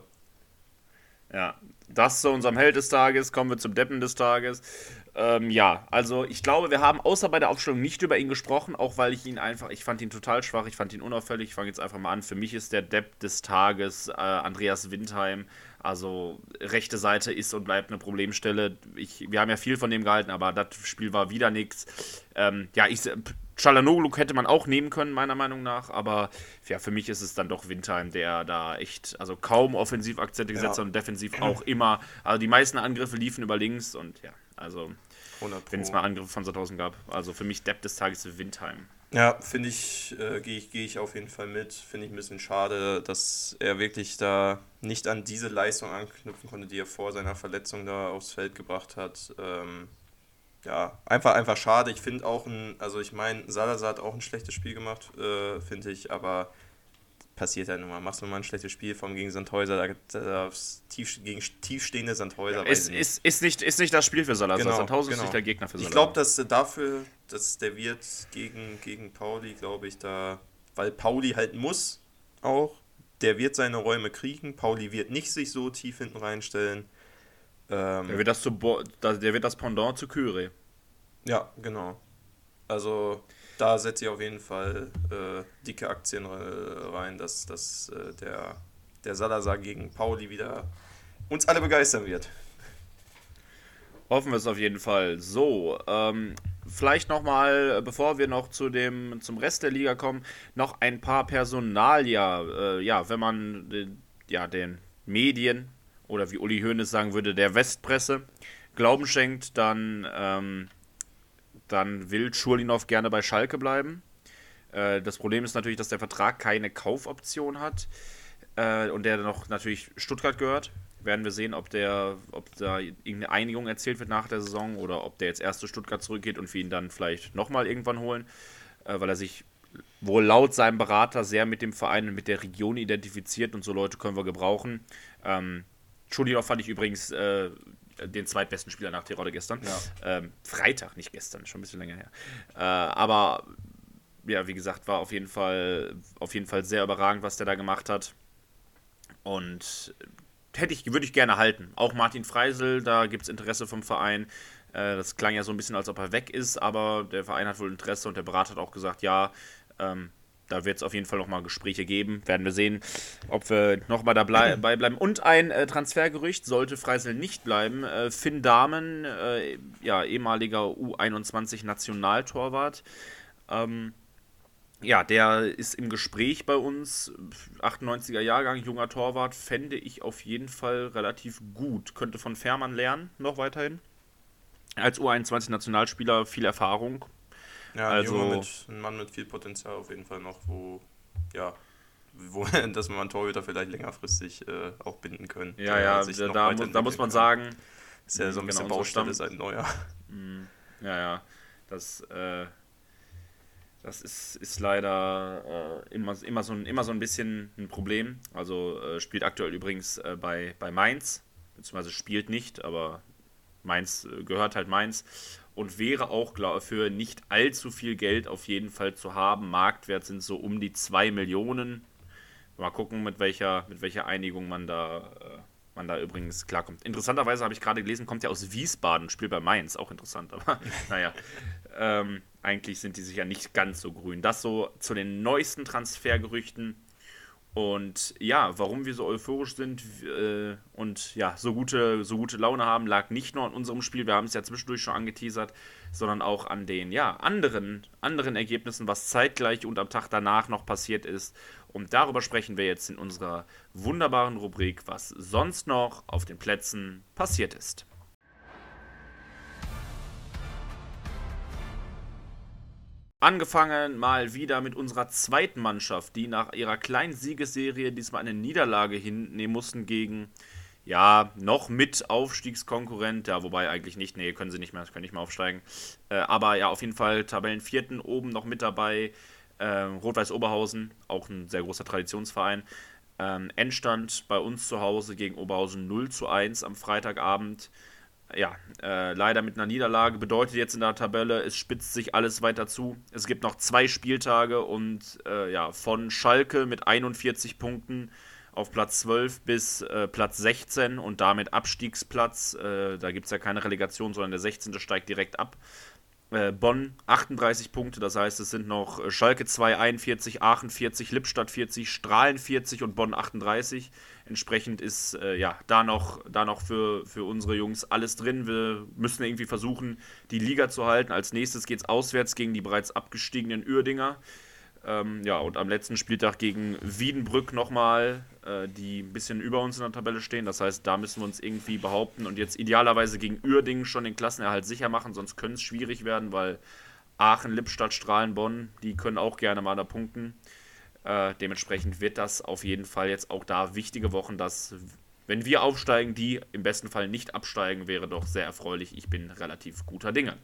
Ja, das zu unserem Held des Tages, kommen wir zum Deppen des Tages. Also ich glaube, wir haben außer bei der Aufstellung nicht über ihn gesprochen, auch weil ich fand ihn total schwach, ich fand ihn unauffällig. Ich fange jetzt einfach mal an. Für mich ist der Depp des Tages Andreas Windheim. Also rechte Seite ist und bleibt eine Problemstelle. Wir haben ja viel von dem gehalten, aber das Spiel war wieder nichts. Çalhanoğlu hätte man auch nehmen können, meiner Meinung nach, aber ja, für mich ist es dann doch Windheim, der da echt, also kaum Offensivakzente gesetzt hat und defensiv auch immer, also die meisten Angriffe liefen über links und ja, also wenn es mal Angriffe von Sandhausen gab, also für mich Depp des Tages Windheim. Ja, finde ich, gehe ich auf jeden Fall mit. Finde ich ein bisschen schade, dass er wirklich da nicht an diese Leistung anknüpfen konnte, die er vor seiner Verletzung da aufs Feld gebracht hat. Einfach schade. Ich finde auch, Salazar hat auch ein schlechtes Spiel gemacht, finde ich, aber passiert ja nun mal. Machst du mal ein schlechtes Spiel gegen Sandhäuser, gegen tiefstehende Sandhäuser. Ist nicht das Spiel für Salazar. Genau, Sandhausen ist nicht der Gegner für Salazar. Ich glaube, dass der wird gegen Pauli, glaube ich, weil Pauli halt muss auch, der wird seine Räume kriegen. Pauli wird nicht sich so tief hinten reinstellen. Der wird das Pendant zu Kyrie. Ja, genau. Also da setze ich auf jeden Fall dicke Aktien rein, dass der Salazar gegen Pauli wieder uns alle begeistern wird. Hoffen wir es auf jeden Fall. So, vielleicht nochmal, bevor wir noch zum Rest der Liga kommen, noch ein paar Personalia. Wenn man den Medien oder wie Uli Hoeneß sagen würde, der Westpresse Glauben schenkt, dann will Schurlinov gerne bei Schalke bleiben. Das Problem ist natürlich, dass der Vertrag keine Kaufoption hat und der noch natürlich Stuttgart gehört. Werden wir sehen, ob da irgendeine Einigung erzielt wird nach der Saison oder ob der jetzt erst zu Stuttgart zurückgeht und wir ihn dann vielleicht nochmal irgendwann holen, weil er sich wohl laut seinem Berater sehr mit dem Verein und mit der Region identifiziert und so Leute können wir gebrauchen. Schurlinov fand ich übrigens den zweitbesten Spieler nach Terodde gestern. Ja. Freitag, nicht gestern, schon ein bisschen länger her. Aber ja, wie gesagt, war auf jeden Fall sehr überragend, was der da gemacht hat. Und würde ich gerne halten. Auch Martin Freisel, da gibt es Interesse vom Verein. Das klang ja so ein bisschen, als ob er weg ist, aber der Verein hat wohl Interesse und der Berater hat auch gesagt, ja, da wird es auf jeden Fall nochmal Gespräche geben. Werden wir sehen, ob wir nochmal dabei bleiben. Und ein Transfergerücht, sollte Freisel nicht bleiben. Finn Dahmen, ehemaliger U21-Nationaltorwart. Der ist im Gespräch bei uns. 98er Jahrgang, junger Torwart. Fände ich auf jeden Fall relativ gut. Könnte von Fährmann lernen, noch weiterhin. Als U21-Nationalspieler viel Erfahrung. Ja, ein Mann mit viel Potenzial auf jeden Fall noch, dass man Torhüter vielleicht längerfristig auch binden können. Da muss man sagen, ist ja so ein bisschen Baustelle seit Neujahr. Das ist leider immer so ein bisschen ein Problem. Also spielt aktuell übrigens bei Mainz, beziehungsweise spielt nicht, aber Mainz gehört halt Mainz. Und wäre auch für nicht allzu viel Geld auf jeden Fall zu haben. Marktwert sind so um die 2 Millionen. Mal gucken, mit welcher Einigung man da übrigens klarkommt. Interessanterweise habe ich gerade gelesen, kommt ja aus Wiesbaden, spielt bei Mainz. Auch interessant, aber naja. Eigentlich sind die sich ja nicht ganz so grün. Das so zu den neuesten Transfergerüchten. Und ja, warum wir so euphorisch sind und ja, so gute Laune haben, lag nicht nur an unserem Spiel, wir haben es ja zwischendurch schon angeteasert, sondern auch an den anderen Ergebnissen, was zeitgleich und am Tag danach noch passiert ist. Und darüber sprechen wir jetzt in unserer wunderbaren Rubrik, was sonst noch auf den Plätzen passiert ist. Angefangen mal wieder mit unserer zweiten Mannschaft, die nach ihrer kleinen Siegesserie diesmal eine Niederlage hinnehmen mussten gegen, ja, noch mit Aufstiegskonkurrent, ja, wobei eigentlich nicht, nee, können nicht mehr aufsteigen. Aber ja, auf jeden Fall Tabellenvierten oben noch mit dabei, Rot-Weiß Oberhausen, auch ein sehr großer Traditionsverein. Endstand bei uns zu Hause gegen Oberhausen 0:1 am Freitagabend. Ja, leider mit einer Niederlage, bedeutet jetzt in der Tabelle, es spitzt sich alles weiter zu. Es gibt noch 2 Spieltage und ja, von Schalke mit 41 Punkten auf Platz 12 bis Platz 16 und damit Abstiegsplatz. Da gibt es ja keine Relegation, sondern der 16. steigt direkt ab. Bonn 38 Punkte, das heißt, es sind noch Schalke 2 41, Aachen 40, Lippstadt 40, Strahlen 40 und Bonn 38. Entsprechend ist ja da noch für unsere Jungs alles drin. Wir müssen irgendwie versuchen, die Liga zu halten. Als nächstes geht es auswärts gegen die bereits abgestiegenen Uerdinger. Ja, und am letzten Spieltag gegen Wiedenbrück nochmal, die ein bisschen über uns in der Tabelle stehen. Das heißt, da müssen wir uns irgendwie behaupten und jetzt idealerweise gegen Uerdingen schon den Klassenerhalt sicher machen, sonst könnte es schwierig werden, weil Aachen, Lippstadt, Strahlen, Bonn, die können auch gerne mal da punkten. Dementsprechend wird das auf jeden Fall jetzt auch da wichtige Wochen, dass, wenn wir aufsteigen, die im besten Fall nicht absteigen, wäre doch sehr erfreulich. Ich bin relativ guter Dinge.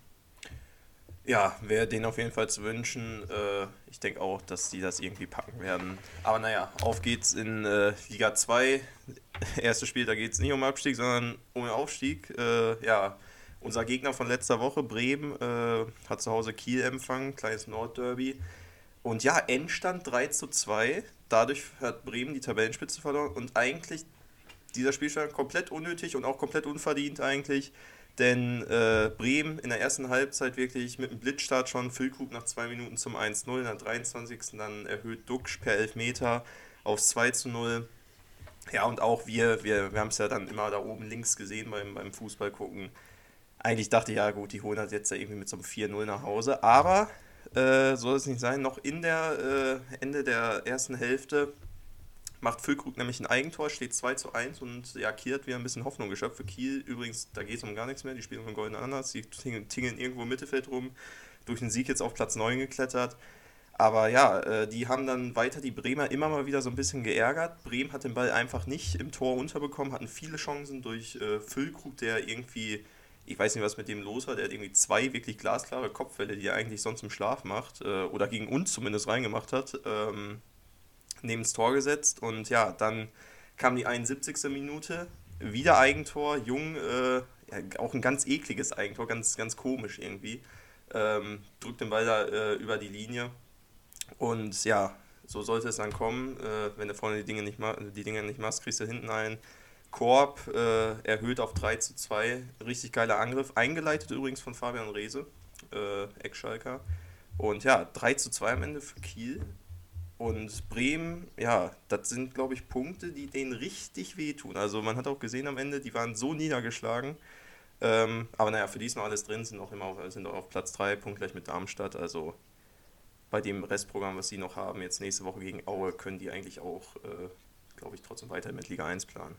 Ja, wäre denen auf jeden Fall zu wünschen. Ich denke auch, dass die das irgendwie packen werden. Aber naja, auf geht's in Liga 2. Erstes Spiel, da geht es nicht um Abstieg, sondern um den Aufstieg. Ja, unser Gegner von letzter Woche, Bremen, hat zu Hause Kiel empfangen, kleines Nordderby. Und ja, Endstand 3:2. Dadurch hat Bremen die Tabellenspitze verloren. Und eigentlich dieser Spielstand komplett unnötig und auch komplett unverdient eigentlich. Denn Bremen in der ersten Halbzeit wirklich mit einem Blitzstart schon, Füllkrug nach 2 Minuten zum 1:0, in der 23. dann erhöht Duxch per Elfmeter aufs 2:0. Ja, und auch wir haben es ja dann immer da oben links gesehen beim Fußball gucken. Eigentlich dachte ich, ja gut, die holen das jetzt ja irgendwie mit so einem 4:0 nach Hause. Aber soll es nicht sein, noch in der Ende der ersten Hälfte macht Füllkrug nämlich ein Eigentor, steht 2:1 und ja, Kiel hat wieder ein bisschen Hoffnung geschöpft. Für Kiel übrigens, da geht es um gar nichts mehr, die spielen um den goldenen Ananas, die tingeln irgendwo im Mittelfeld rum, durch den Sieg jetzt auf Platz 9 geklettert. Aber ja, die haben dann weiter die Bremer immer mal wieder so ein bisschen geärgert. Bremen hat den Ball einfach nicht im Tor unterbekommen, hatten viele Chancen durch Füllkrug, der irgendwie, ich weiß nicht, was mit dem los war, der hat irgendwie 2 wirklich glasklare Kopfbälle, die er eigentlich sonst im Schlaf macht, oder gegen uns zumindest reingemacht hat, neben das Tor gesetzt und ja, dann kam die 71. Minute, wieder Eigentor, Jung, ja, auch ein ganz ekliges Eigentor, ganz, ganz komisch irgendwie, drückt den Ball da über die Linie und ja, so sollte es dann kommen, wenn du vorne die Dinge nicht machst, kriegst du hinten einen Korb, erhöht auf 3:2, richtig geiler Angriff, eingeleitet übrigens von Fabian Reese, Ex-Schalker und ja, 3:2 am Ende für Kiel. Und Bremen, ja, das sind, glaube ich, Punkte, die denen richtig wehtun. Also man hat auch gesehen am Ende, die waren so niedergeschlagen. Aber naja, für die ist noch alles drin, sind auch auf Platz 3, punktgleich mit Darmstadt. Also bei dem Restprogramm, was sie noch haben, jetzt nächste Woche gegen Aue, können die eigentlich auch, glaube ich, trotzdem weiter mit Liga 1 planen.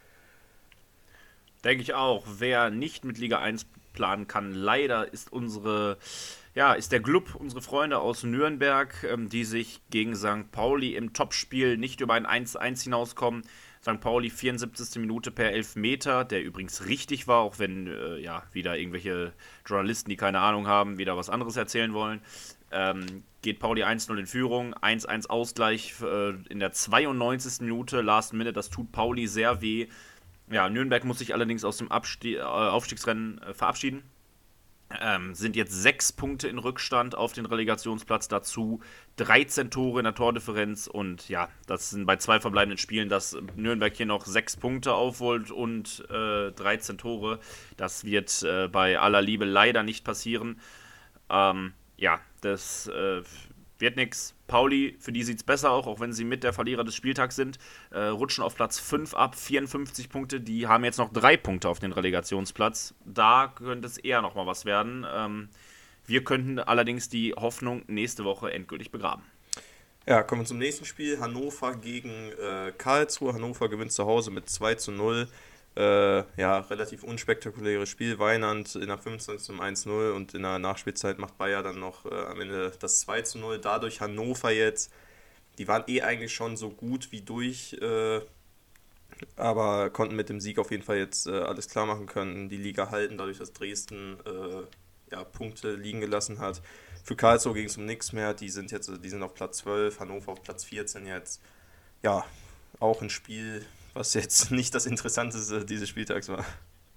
Denke ich auch. Wer nicht mit Liga 1 planen kann, leider ist ist der Club, unsere Freunde aus Nürnberg, die sich gegen St. Pauli im Topspiel nicht über ein 1:1 hinauskommen. St. Pauli 74. Minute per Elfmeter, der übrigens richtig war, auch wenn wieder irgendwelche Journalisten, die keine Ahnung haben, wieder was anderes erzählen wollen. Geht Pauli 1:0 in Führung, 1:1 Ausgleich in der 92. Minute, Last Minute, das tut Pauli sehr weh. Ja, Nürnberg muss sich allerdings aus dem Aufstiegsrennen verabschieden. Sind jetzt 6 Punkte in Rückstand auf den Relegationsplatz, dazu 13 Tore in der Tordifferenz und ja, das sind bei 2 verbleibenden Spielen, dass Nürnberg hier noch 6 Punkte aufholt und 13 Tore. Das wird bei aller Liebe leider nicht passieren. Das wird nix. Pauli, für die sieht es besser auch wenn sie mit der Verlierer des Spieltags sind, rutschen auf Platz 5 ab, 54 Punkte. Die haben jetzt noch 3 Punkte auf den Relegationsplatz. Da könnte es eher nochmal was werden. Wir könnten allerdings die Hoffnung nächste Woche endgültig begraben. Ja, kommen wir zum nächsten Spiel. Hannover gegen Karlsruhe. Hannover gewinnt zu Hause mit 2:0. Relativ unspektakuläres Spiel. Weinand in der 25. zum 1:0 und in der Nachspielzeit macht Bayer dann noch am Ende das 2:0. Dadurch Hannover jetzt, die waren eigentlich schon so gut wie durch, aber konnten mit dem Sieg auf jeden Fall jetzt alles klar machen können, die Liga halten, dadurch, dass Dresden Punkte liegen gelassen hat. Für Karlsruhe ging es um nichts mehr, die sind auf Platz 12, Hannover auf Platz 14 jetzt. Ja, auch ein Spiel, was jetzt nicht das Interessanteste dieses Spieltags war.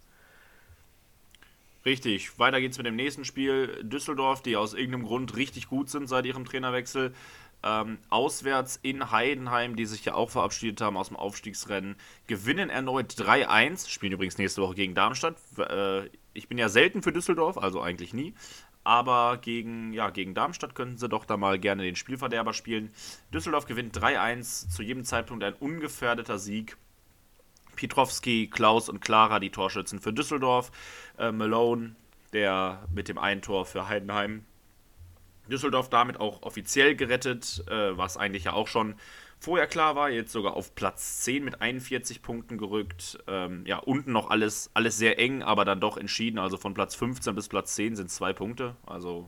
Richtig, weiter geht's mit dem nächsten Spiel. Düsseldorf, die aus irgendeinem Grund richtig gut sind seit ihrem Trainerwechsel. Auswärts in Heidenheim, die sich ja auch verabschiedet haben aus dem Aufstiegsrennen, gewinnen erneut 3:1, spielen übrigens nächste Woche gegen Darmstadt. Ich bin ja selten für Düsseldorf, also eigentlich nie, aber gegen Darmstadt könnten sie doch da mal gerne den Spielverderber spielen. Düsseldorf gewinnt 3:1, zu jedem Zeitpunkt ein ungefährdeter Sieg. Pietrowski, Klaus und Clara, die Torschützen für Düsseldorf. Malone, der mit dem einen Tor für Heidenheim. Düsseldorf damit auch offiziell gerettet, was eigentlich ja auch schon vorher klar war. Jetzt sogar auf Platz 10 mit 41 Punkten gerückt. Unten noch alles sehr eng, aber dann doch entschieden. Also von Platz 15 bis Platz 10 sind 2 Punkte. Also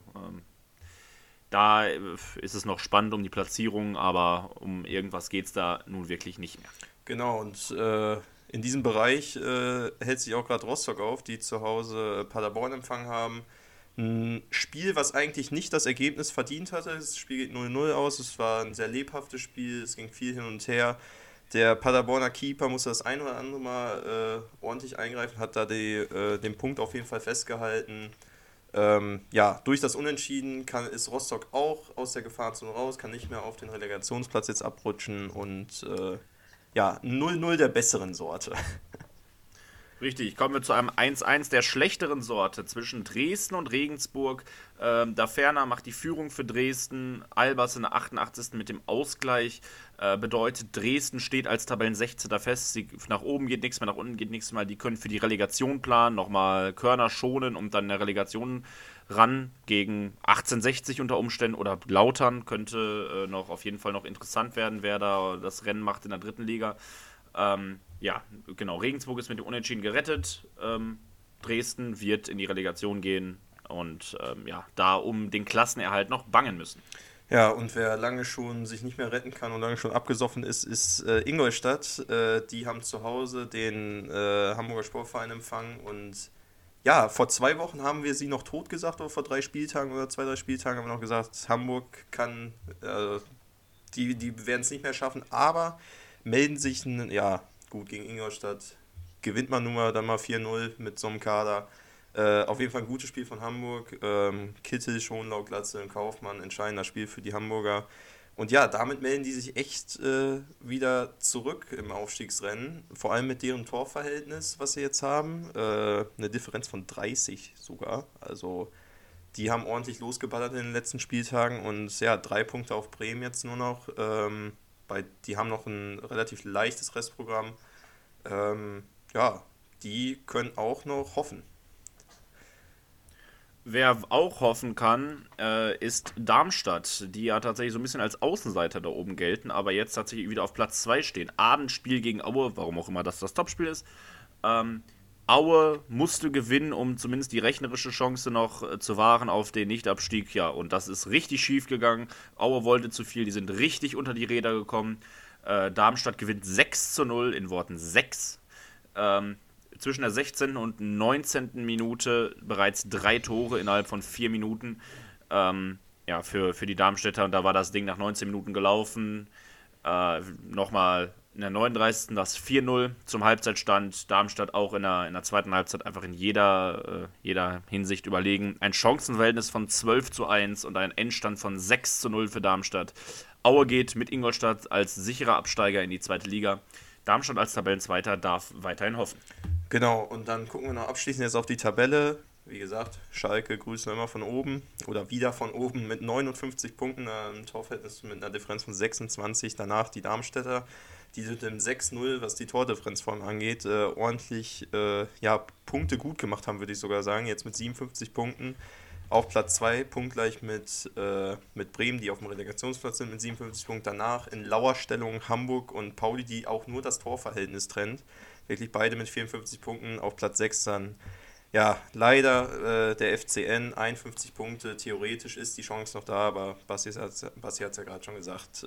da ist es noch spannend um die Platzierung, aber um irgendwas geht es da nun wirklich nicht mehr. Genau, und in diesem Bereich hält sich auch gerade Rostock auf, die zu Hause Paderborn empfangen haben. Ein Spiel, was eigentlich nicht das Ergebnis verdient hatte. Das Spiel geht 0:0 aus. Es war ein sehr lebhaftes Spiel. Es ging viel hin und her. Der Paderborner Keeper musste das ein oder andere Mal ordentlich eingreifen, hat da den Punkt auf jeden Fall festgehalten. Durch das Unentschieden ist Rostock auch aus der Gefahrzone raus, kann nicht mehr auf den Relegationsplatz jetzt abrutschen und 0:0 der besseren Sorte. Richtig, kommen wir zu einem 1:1 der schlechteren Sorte zwischen Dresden und Regensburg. Daferner macht die Führung für Dresden, Albers in der 88. mit dem Ausgleich. Bedeutet, Dresden steht als Tabellen-16. fest. Nach oben geht nichts mehr, nach unten geht nichts mehr. Die können für die Relegation planen, nochmal Körner schonen, um dann in der Relegation ran gegen 1860 unter Umständen oder Lautern. Könnte auf jeden Fall noch interessant werden, wer da das Rennen macht in der 3. Liga. Regensburg ist mit dem Unentschieden gerettet. Dresden wird in die Relegation gehen und da um den Klassenerhalt noch bangen müssen. Ja, und wer lange schon sich nicht mehr retten kann und lange schon abgesoffen ist Ingolstadt. Die haben zu Hause den Hamburger Sportverein empfangen und ja, vor 2 Wochen haben wir sie noch tot gesagt, oder vor 3 Spieltagen oder 2-3 Spieltagen haben wir noch gesagt, Hamburg kann, die werden es nicht mehr schaffen, aber melden sich, gegen Ingolstadt gewinnt man nun mal dann mal 4:0 mit so einem Kader. Auf jeden Fall ein gutes Spiel von Hamburg. Kittel, Schonlau, Glatzel und Kaufmann, entscheidender Spiel für die Hamburger. Und ja, damit melden die sich echt wieder zurück im Aufstiegsrennen. Vor allem mit deren Torverhältnis, was sie jetzt haben. Eine Differenz von 30 sogar. Also die haben ordentlich losgeballert in den letzten Spieltagen. Und ja, 3 Punkte auf Bremen jetzt nur noch. Die haben noch ein relativ leichtes Restprogramm. Die können auch noch hoffen. Wer auch hoffen kann, ist Darmstadt, die ja tatsächlich so ein bisschen als Außenseiter da oben gelten, aber jetzt tatsächlich wieder auf Platz 2 stehen. Abendspiel gegen Aue, warum auch immer das Topspiel ist. Aue musste gewinnen, um zumindest die rechnerische Chance noch zu wahren auf den Nichtabstieg. Ja, und das ist richtig schief gegangen. Aue wollte zu viel, die sind richtig unter die Räder gekommen. Darmstadt gewinnt 6:0 in Worten 6. Zwischen der 16. und 19. Minute bereits 3 Tore innerhalb von 4 Minuten. Für die Darmstädter. Und da war das Ding nach 19 Minuten gelaufen. Nochmal in der 39. das 4:0 zum Halbzeitstand. Darmstadt auch in der zweiten Halbzeit einfach in jeder Hinsicht überlegen. Ein Chancenverhältnis von 12:1 und ein Endstand von 6:0 für Darmstadt. Aue geht mit Ingolstadt als sicherer Absteiger in die 2. Liga. Darmstadt als Tabellenzweiter darf weiterhin hoffen. Genau, und dann gucken wir noch abschließend jetzt auf die Tabelle. wie gesagt, Schalke grüßen wir immer von oben oder wieder von oben mit 59 Punkten, ein Torverhältnis mit einer Differenz von 26. Danach die Darmstädter, die mit dem 6-0, was die Tordifferenz vor allem angeht, ordentlich Punkte gut gemacht haben, würde ich sogar sagen. Jetzt mit 57 Punkten auf Platz 2, punktgleich mit Bremen, die auf dem Relegationsplatz sind mit 57 Punkten. Danach in Lauerstellung Hamburg und Pauli, die auch nur das Torverhältnis trennt. Wirklich beide mit 54 Punkten auf Platz 6 dann. Ja, leider der FCN, 51 Punkte, theoretisch ist die Chance noch da, aber Basti hat es ja gerade schon gesagt,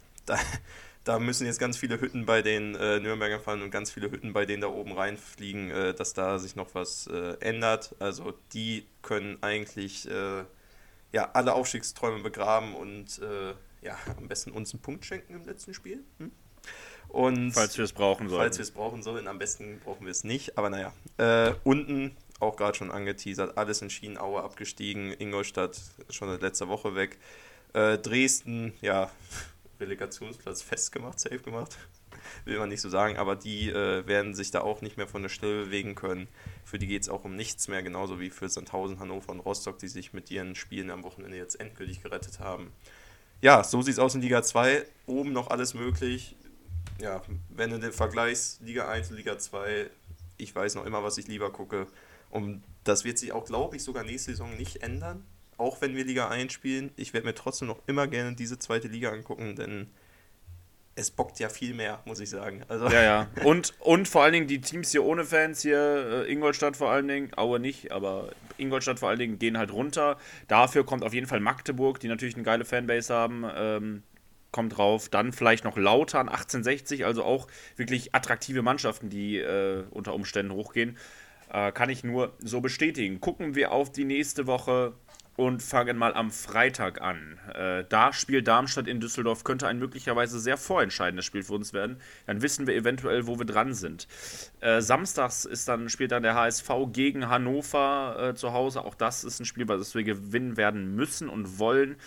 da müssen jetzt ganz viele Hütten bei den Nürnbergern fallen und ganz viele Hütten bei denen da oben reinfliegen, dass da sich noch was ändert. Also die können eigentlich alle Aufstiegsträume begraben und am besten uns einen Punkt schenken im letzten Spiel. Und falls wir es brauchen sollen. Am besten brauchen wir es nicht, aber naja. Unten auch gerade schon angeteasert, alles entschieden, Aue abgestiegen, Ingolstadt schon seit letzter Woche weg, Dresden, Relegationsplatz festgemacht, safe gemacht, will man nicht so sagen, aber die werden sich da auch nicht mehr von der Stelle bewegen können. Für die geht es auch um nichts mehr, genauso wie für Sandhausen, Hannover und Rostock, die sich mit ihren Spielen am Wochenende jetzt endgültig gerettet haben. Ja, so sieht es aus in Liga 2, oben noch alles möglich. Ja, wenn du den vergleichst, Liga 1 und Liga 2, ich weiß noch immer, was ich lieber gucke. Und das wird sich auch, glaube ich, sogar nächste Saison nicht ändern. Auch wenn wir Liga 1 spielen. Ich werde mir trotzdem noch immer gerne diese zweite Liga angucken, denn es bockt ja viel mehr, muss ich sagen. Also Ja. Und vor allen Dingen die Teams hier ohne Fans, hier Ingolstadt vor allen Dingen, Aue nicht, aber Ingolstadt vor allen Dingen gehen halt runter. Dafür kommt auf jeden Fall Magdeburg, die natürlich eine geile Fanbase haben, kommt drauf. Dann vielleicht noch Lautern, 1860, also auch wirklich attraktive Mannschaften, die unter Umständen hochgehen. Kann ich nur so bestätigen. Gucken wir auf die nächste Woche und fangen mal am Freitag an. Da spielt Darmstadt in Düsseldorf, könnte ein möglicherweise sehr vorentscheidendes Spiel für uns werden. Dann wissen wir eventuell, wo wir dran sind. Samstags spielt dann der HSV gegen Hannover zu Hause. Auch das ist ein Spiel, das wir gewinnen werden müssen und wollen,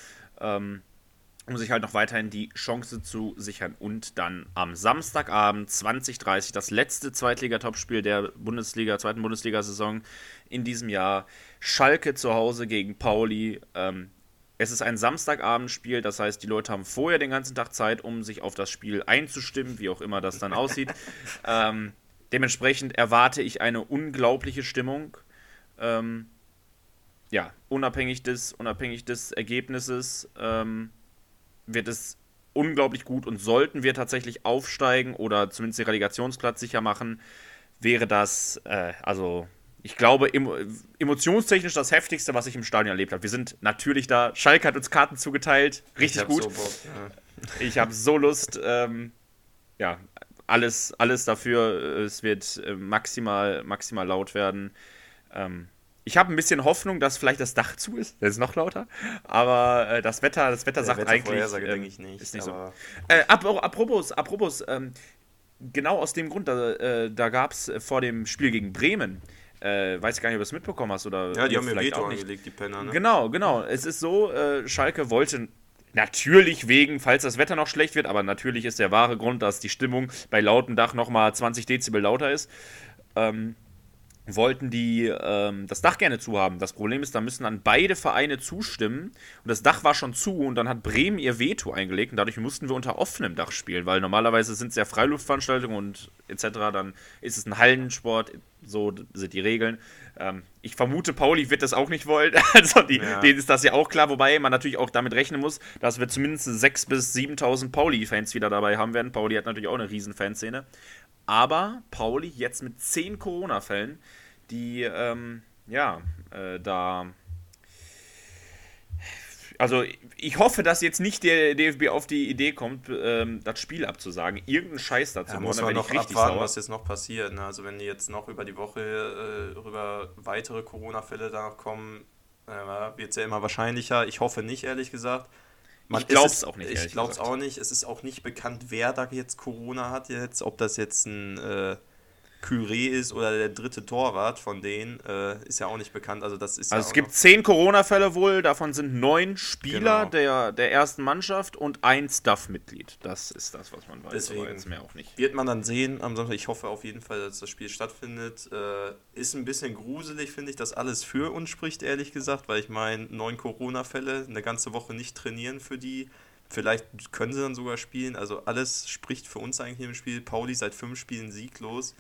um sich halt noch weiterhin die Chance zu sichern. Und dann am Samstagabend 20:30 das letzte Zweitliga-Topspiel der zweiten Bundesliga-Saison in diesem Jahr. Schalke zu Hause gegen Pauli. Es ist ein Samstagabendspiel, das heißt, die Leute haben vorher den ganzen Tag Zeit, um sich auf das Spiel einzustimmen, wie auch immer das dann aussieht. Dementsprechend erwarte ich eine unglaubliche Stimmung. Unabhängig des Ergebnisses wird es unglaublich gut, und sollten wir tatsächlich aufsteigen oder zumindest den Relegationsplatz sicher machen, wäre das, ich glaube, emotionstechnisch das Heftigste, was ich im Stadion erlebt habe. Wir sind natürlich da, Schalke hat uns Karten zugeteilt, richtig gut. So Bock, ja. Ich habe so Lust, alles dafür, es wird maximal laut werden. Ich habe ein bisschen Hoffnung, dass vielleicht das Dach zu ist. Das ist noch lauter. Aber das Wetter sagt eigentlich, denke ich nicht. Ist nicht so. Apropos, genau aus dem Grund, da gab es vor dem Spiel gegen Bremen, weiß ich gar nicht, ob du es mitbekommen hast. Oder ja, die haben mir Veto angelegt, die Penner. Ne? Genau. Es ist so, Schalke wollte natürlich falls das Wetter noch schlecht wird, aber natürlich ist der wahre Grund, dass die Stimmung bei lautem Dach nochmal 20 Dezibel lauter ist, wollten die das Dach gerne zu haben. Das Problem ist, da müssen dann beide Vereine zustimmen, und das Dach war schon zu, und dann hat Bremen ihr Veto eingelegt, und dadurch mussten wir unter offenem Dach spielen, weil normalerweise sind es ja Freiluftveranstaltungen und etc., dann ist es ein Hallensport, so sind die Regeln. Ich vermute, Pauli wird das auch nicht wollen, also denen ist das ja auch klar, wobei man natürlich auch damit rechnen muss, dass wir zumindest 6.000 bis 7.000 Pauli-Fans wieder dabei haben werden. Pauli hat natürlich auch eine riesen Fanszene. Aber Pauli jetzt mit 10 Corona-Fällen, die, also ich hoffe, dass jetzt nicht der DFB auf die Idee kommt, das Spiel abzusagen. Irgendeinen Scheiß dazu. Ja, muss man noch abwarten, was jetzt noch passiert. Ne? Also wenn die jetzt noch über die Woche rüber weitere Corona-Fälle danach kommen, wird es ja immer wahrscheinlicher. Ich hoffe nicht, ehrlich gesagt. Ich glaube es auch nicht. Ich glaube es auch nicht. Es ist auch nicht bekannt, wer da jetzt Corona hat jetzt. Ob das jetzt ein Curé ist oder der dritte Torwart von denen, ist ja auch nicht bekannt. Also das ist Also ja es gibt 10 Corona-Fälle wohl, davon sind 9 Spieler Genau. der ersten Mannschaft und ein Staff-Mitglied. Das ist das, was man weiß, Deswegen aber jetzt mehr auch nicht. wird man dann sehen am Sonntag. Ich hoffe auf jeden Fall, dass das Spiel stattfindet. Ist ein bisschen gruselig, finde ich, dass alles für uns spricht, ehrlich gesagt, weil ich meine, 9 Corona-Fälle, eine ganze Woche nicht trainieren für die. Vielleicht können sie dann sogar spielen. Also alles spricht für uns eigentlich im Spiel. Pauli seit 5 Spielen sieglos.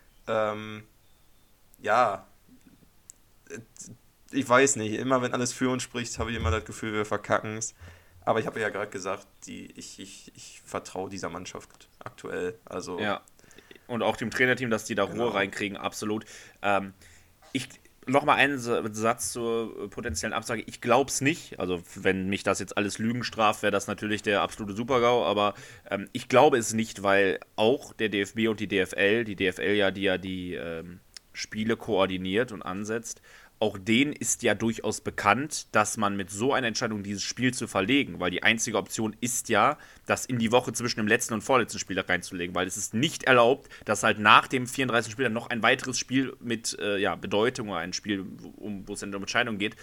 Ja, äh, ich weiß nicht. Immer wenn alles für uns spricht, habe ich immer das Gefühl, wir verkacken es. Aber ich habe ja gerade gesagt, ich vertraue dieser Mannschaft aktuell. Also, Ja, und auch dem Trainerteam, dass die da Genau. Ruhe reinkriegen, absolut. Ich Nochmal einen Satz zur potenziellen Absage. Ich glaube es nicht. Also, wenn mich das jetzt alles Lügen straft, wäre das natürlich der absolute Super-GAU. Aber ich glaube es nicht, weil auch der DFB und die DFL ja die Spiele koordiniert und ansetzt, auch denen ist ja durchaus bekannt, dass man mit so einer Entscheidung dieses Spiel zu verlegen, weil die einzige Option ist ja, das in die Woche zwischen dem letzten und vorletzten Spiel reinzulegen, weil es ist nicht erlaubt, dass halt nach dem 34. Spiel dann noch ein weiteres Spiel mit Bedeutung oder ein Spiel, wo es dann um Entscheidung geht,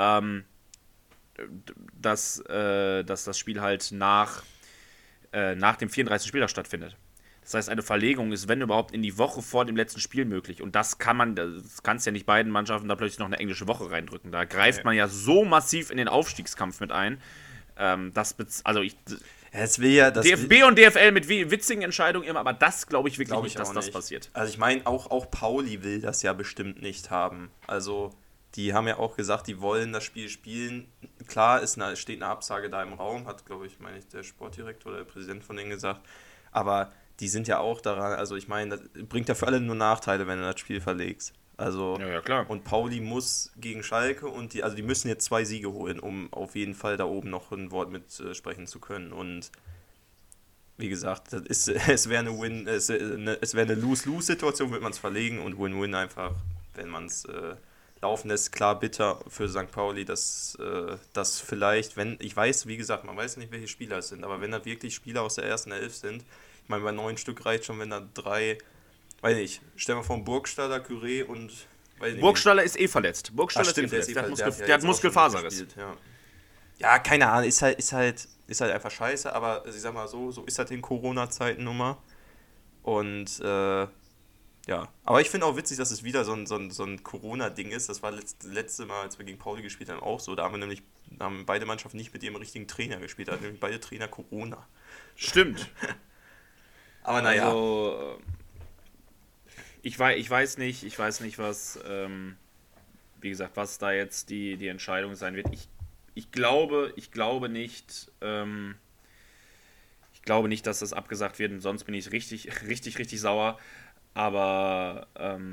dass das Spiel halt nach dem 34. Spieltag stattfindet. Das heißt, eine Verlegung ist, wenn überhaupt, in die Woche vor dem letzten Spiel möglich. Und das kannst ja nicht beiden Mannschaften da plötzlich noch eine englische Woche reindrücken. Da greift man ja so massiv in den Aufstiegskampf mit ein. es will ja das DFB und DFL mit witzigen Entscheidungen immer, aber das glaube ich wirklich Glaub nicht, ich dass auch das nicht. passiert. Also ich meine, auch Pauli will das ja bestimmt nicht haben. Also die haben ja auch gesagt, die wollen das Spiel spielen. Klar, steht eine Absage da im Raum, hat, glaube ich, meine ich, der Sportdirektor oder der Präsident von denen gesagt. Aber die sind ja auch daran, also ich meine, das bringt ja für alle nur Nachteile, wenn du das Spiel verlegst. Also, Ja, klar. und Pauli muss gegen Schalke und die müssen jetzt 2 Siege holen, um auf jeden Fall da oben noch ein Wort mitsprechen zu können. Und wie gesagt, es wäre eine Lose-Lose-Situation, würde man es verlegen, und Win-Win einfach, wenn man es laufen lässt. Klar, bitter für St. Pauli, dass das vielleicht, ich weiß, wie gesagt, man weiß nicht, welche Spieler es sind, aber wenn da wirklich Spieler aus der ersten Elf sind, ich meine, bei 9 Stück reicht schon, wenn da 3, weiß nicht, stell mal vor, Burgstaller, Curé und, weiß nicht. Burgstaller ist verletzt. Stimmt, der Der hat Muskelfaserriss. Ja, keine Ahnung, ist halt einfach scheiße, aber ich sag mal so ist halt in Corona-Zeiten nun mal. Und ja, aber ich finde auch witzig, dass es wieder so ein Corona-Ding ist. Das war letzte Mal, als wir gegen Pauli gespielt haben, auch so. Da haben beide Mannschaften nicht mit ihrem richtigen Trainer gespielt. Da hatten nämlich beide Trainer Corona. Stimmt. Aber naja. Also, ich weiß nicht, was, wie gesagt, was da jetzt die Entscheidung sein wird. Ich glaube nicht, dass das abgesagt wird, und sonst bin ich richtig sauer. Aber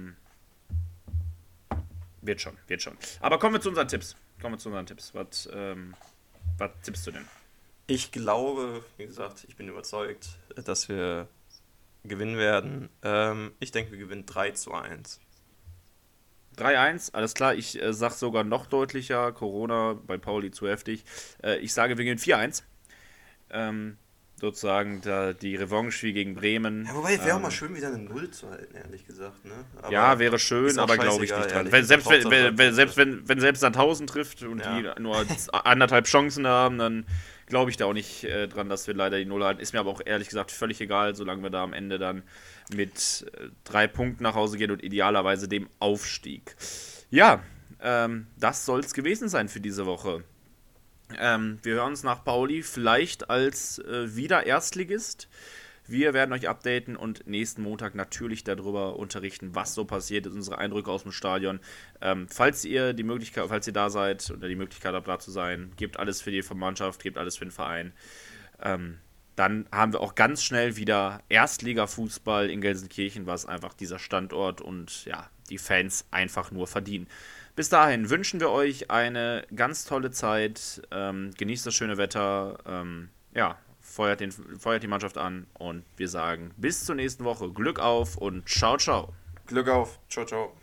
wird schon. Aber kommen wir zu unseren Tipps. Was tippst du denn? Ich glaube, wie gesagt, ich bin überzeugt, dass wir gewinnen werden. Ich denke, wir gewinnen 3-1. 3-1, alles klar. Ich sag sogar noch deutlicher. Corona bei Pauli zu heftig. Ich sage, wir gewinnen 4-1. Sozusagen die Revanche wie gegen Bremen. Ja, wobei, wäre auch mal schön, wieder eine 0 zu halten, ehrlich gesagt. Ne? Aber ja, wäre schön, aber glaube ich nicht dran. Wenn selbst Sandhausen trifft und die nur 1,5 Chancen haben, dann glaube ich da auch nicht dran, dass wir leider die 0 halten. Ist mir aber auch ehrlich gesagt völlig egal, solange wir da am Ende dann mit 3 Punkten nach Hause gehen und idealerweise dem Aufstieg. Ja, das soll es gewesen sein für diese Woche. Wir hören uns nach Pauli, vielleicht als wieder Erstligist. Wir werden euch updaten und nächsten Montag natürlich darüber unterrichten, was so passiert ist, unsere Eindrücke aus dem Stadion. Falls ihr da seid oder die Möglichkeit habt, da zu sein, gebt alles für die Mannschaft, gebt alles für den Verein. Dann haben wir auch ganz schnell wieder Erstliga-Fußball in Gelsenkirchen, was einfach dieser Standort und ja, die Fans einfach nur verdienen. Bis dahin wünschen wir euch eine ganz tolle Zeit. Genießt das schöne Wetter. Feuert die Mannschaft an. Und wir sagen bis zur nächsten Woche. Glück auf und ciao, ciao. Glück auf. Ciao, ciao.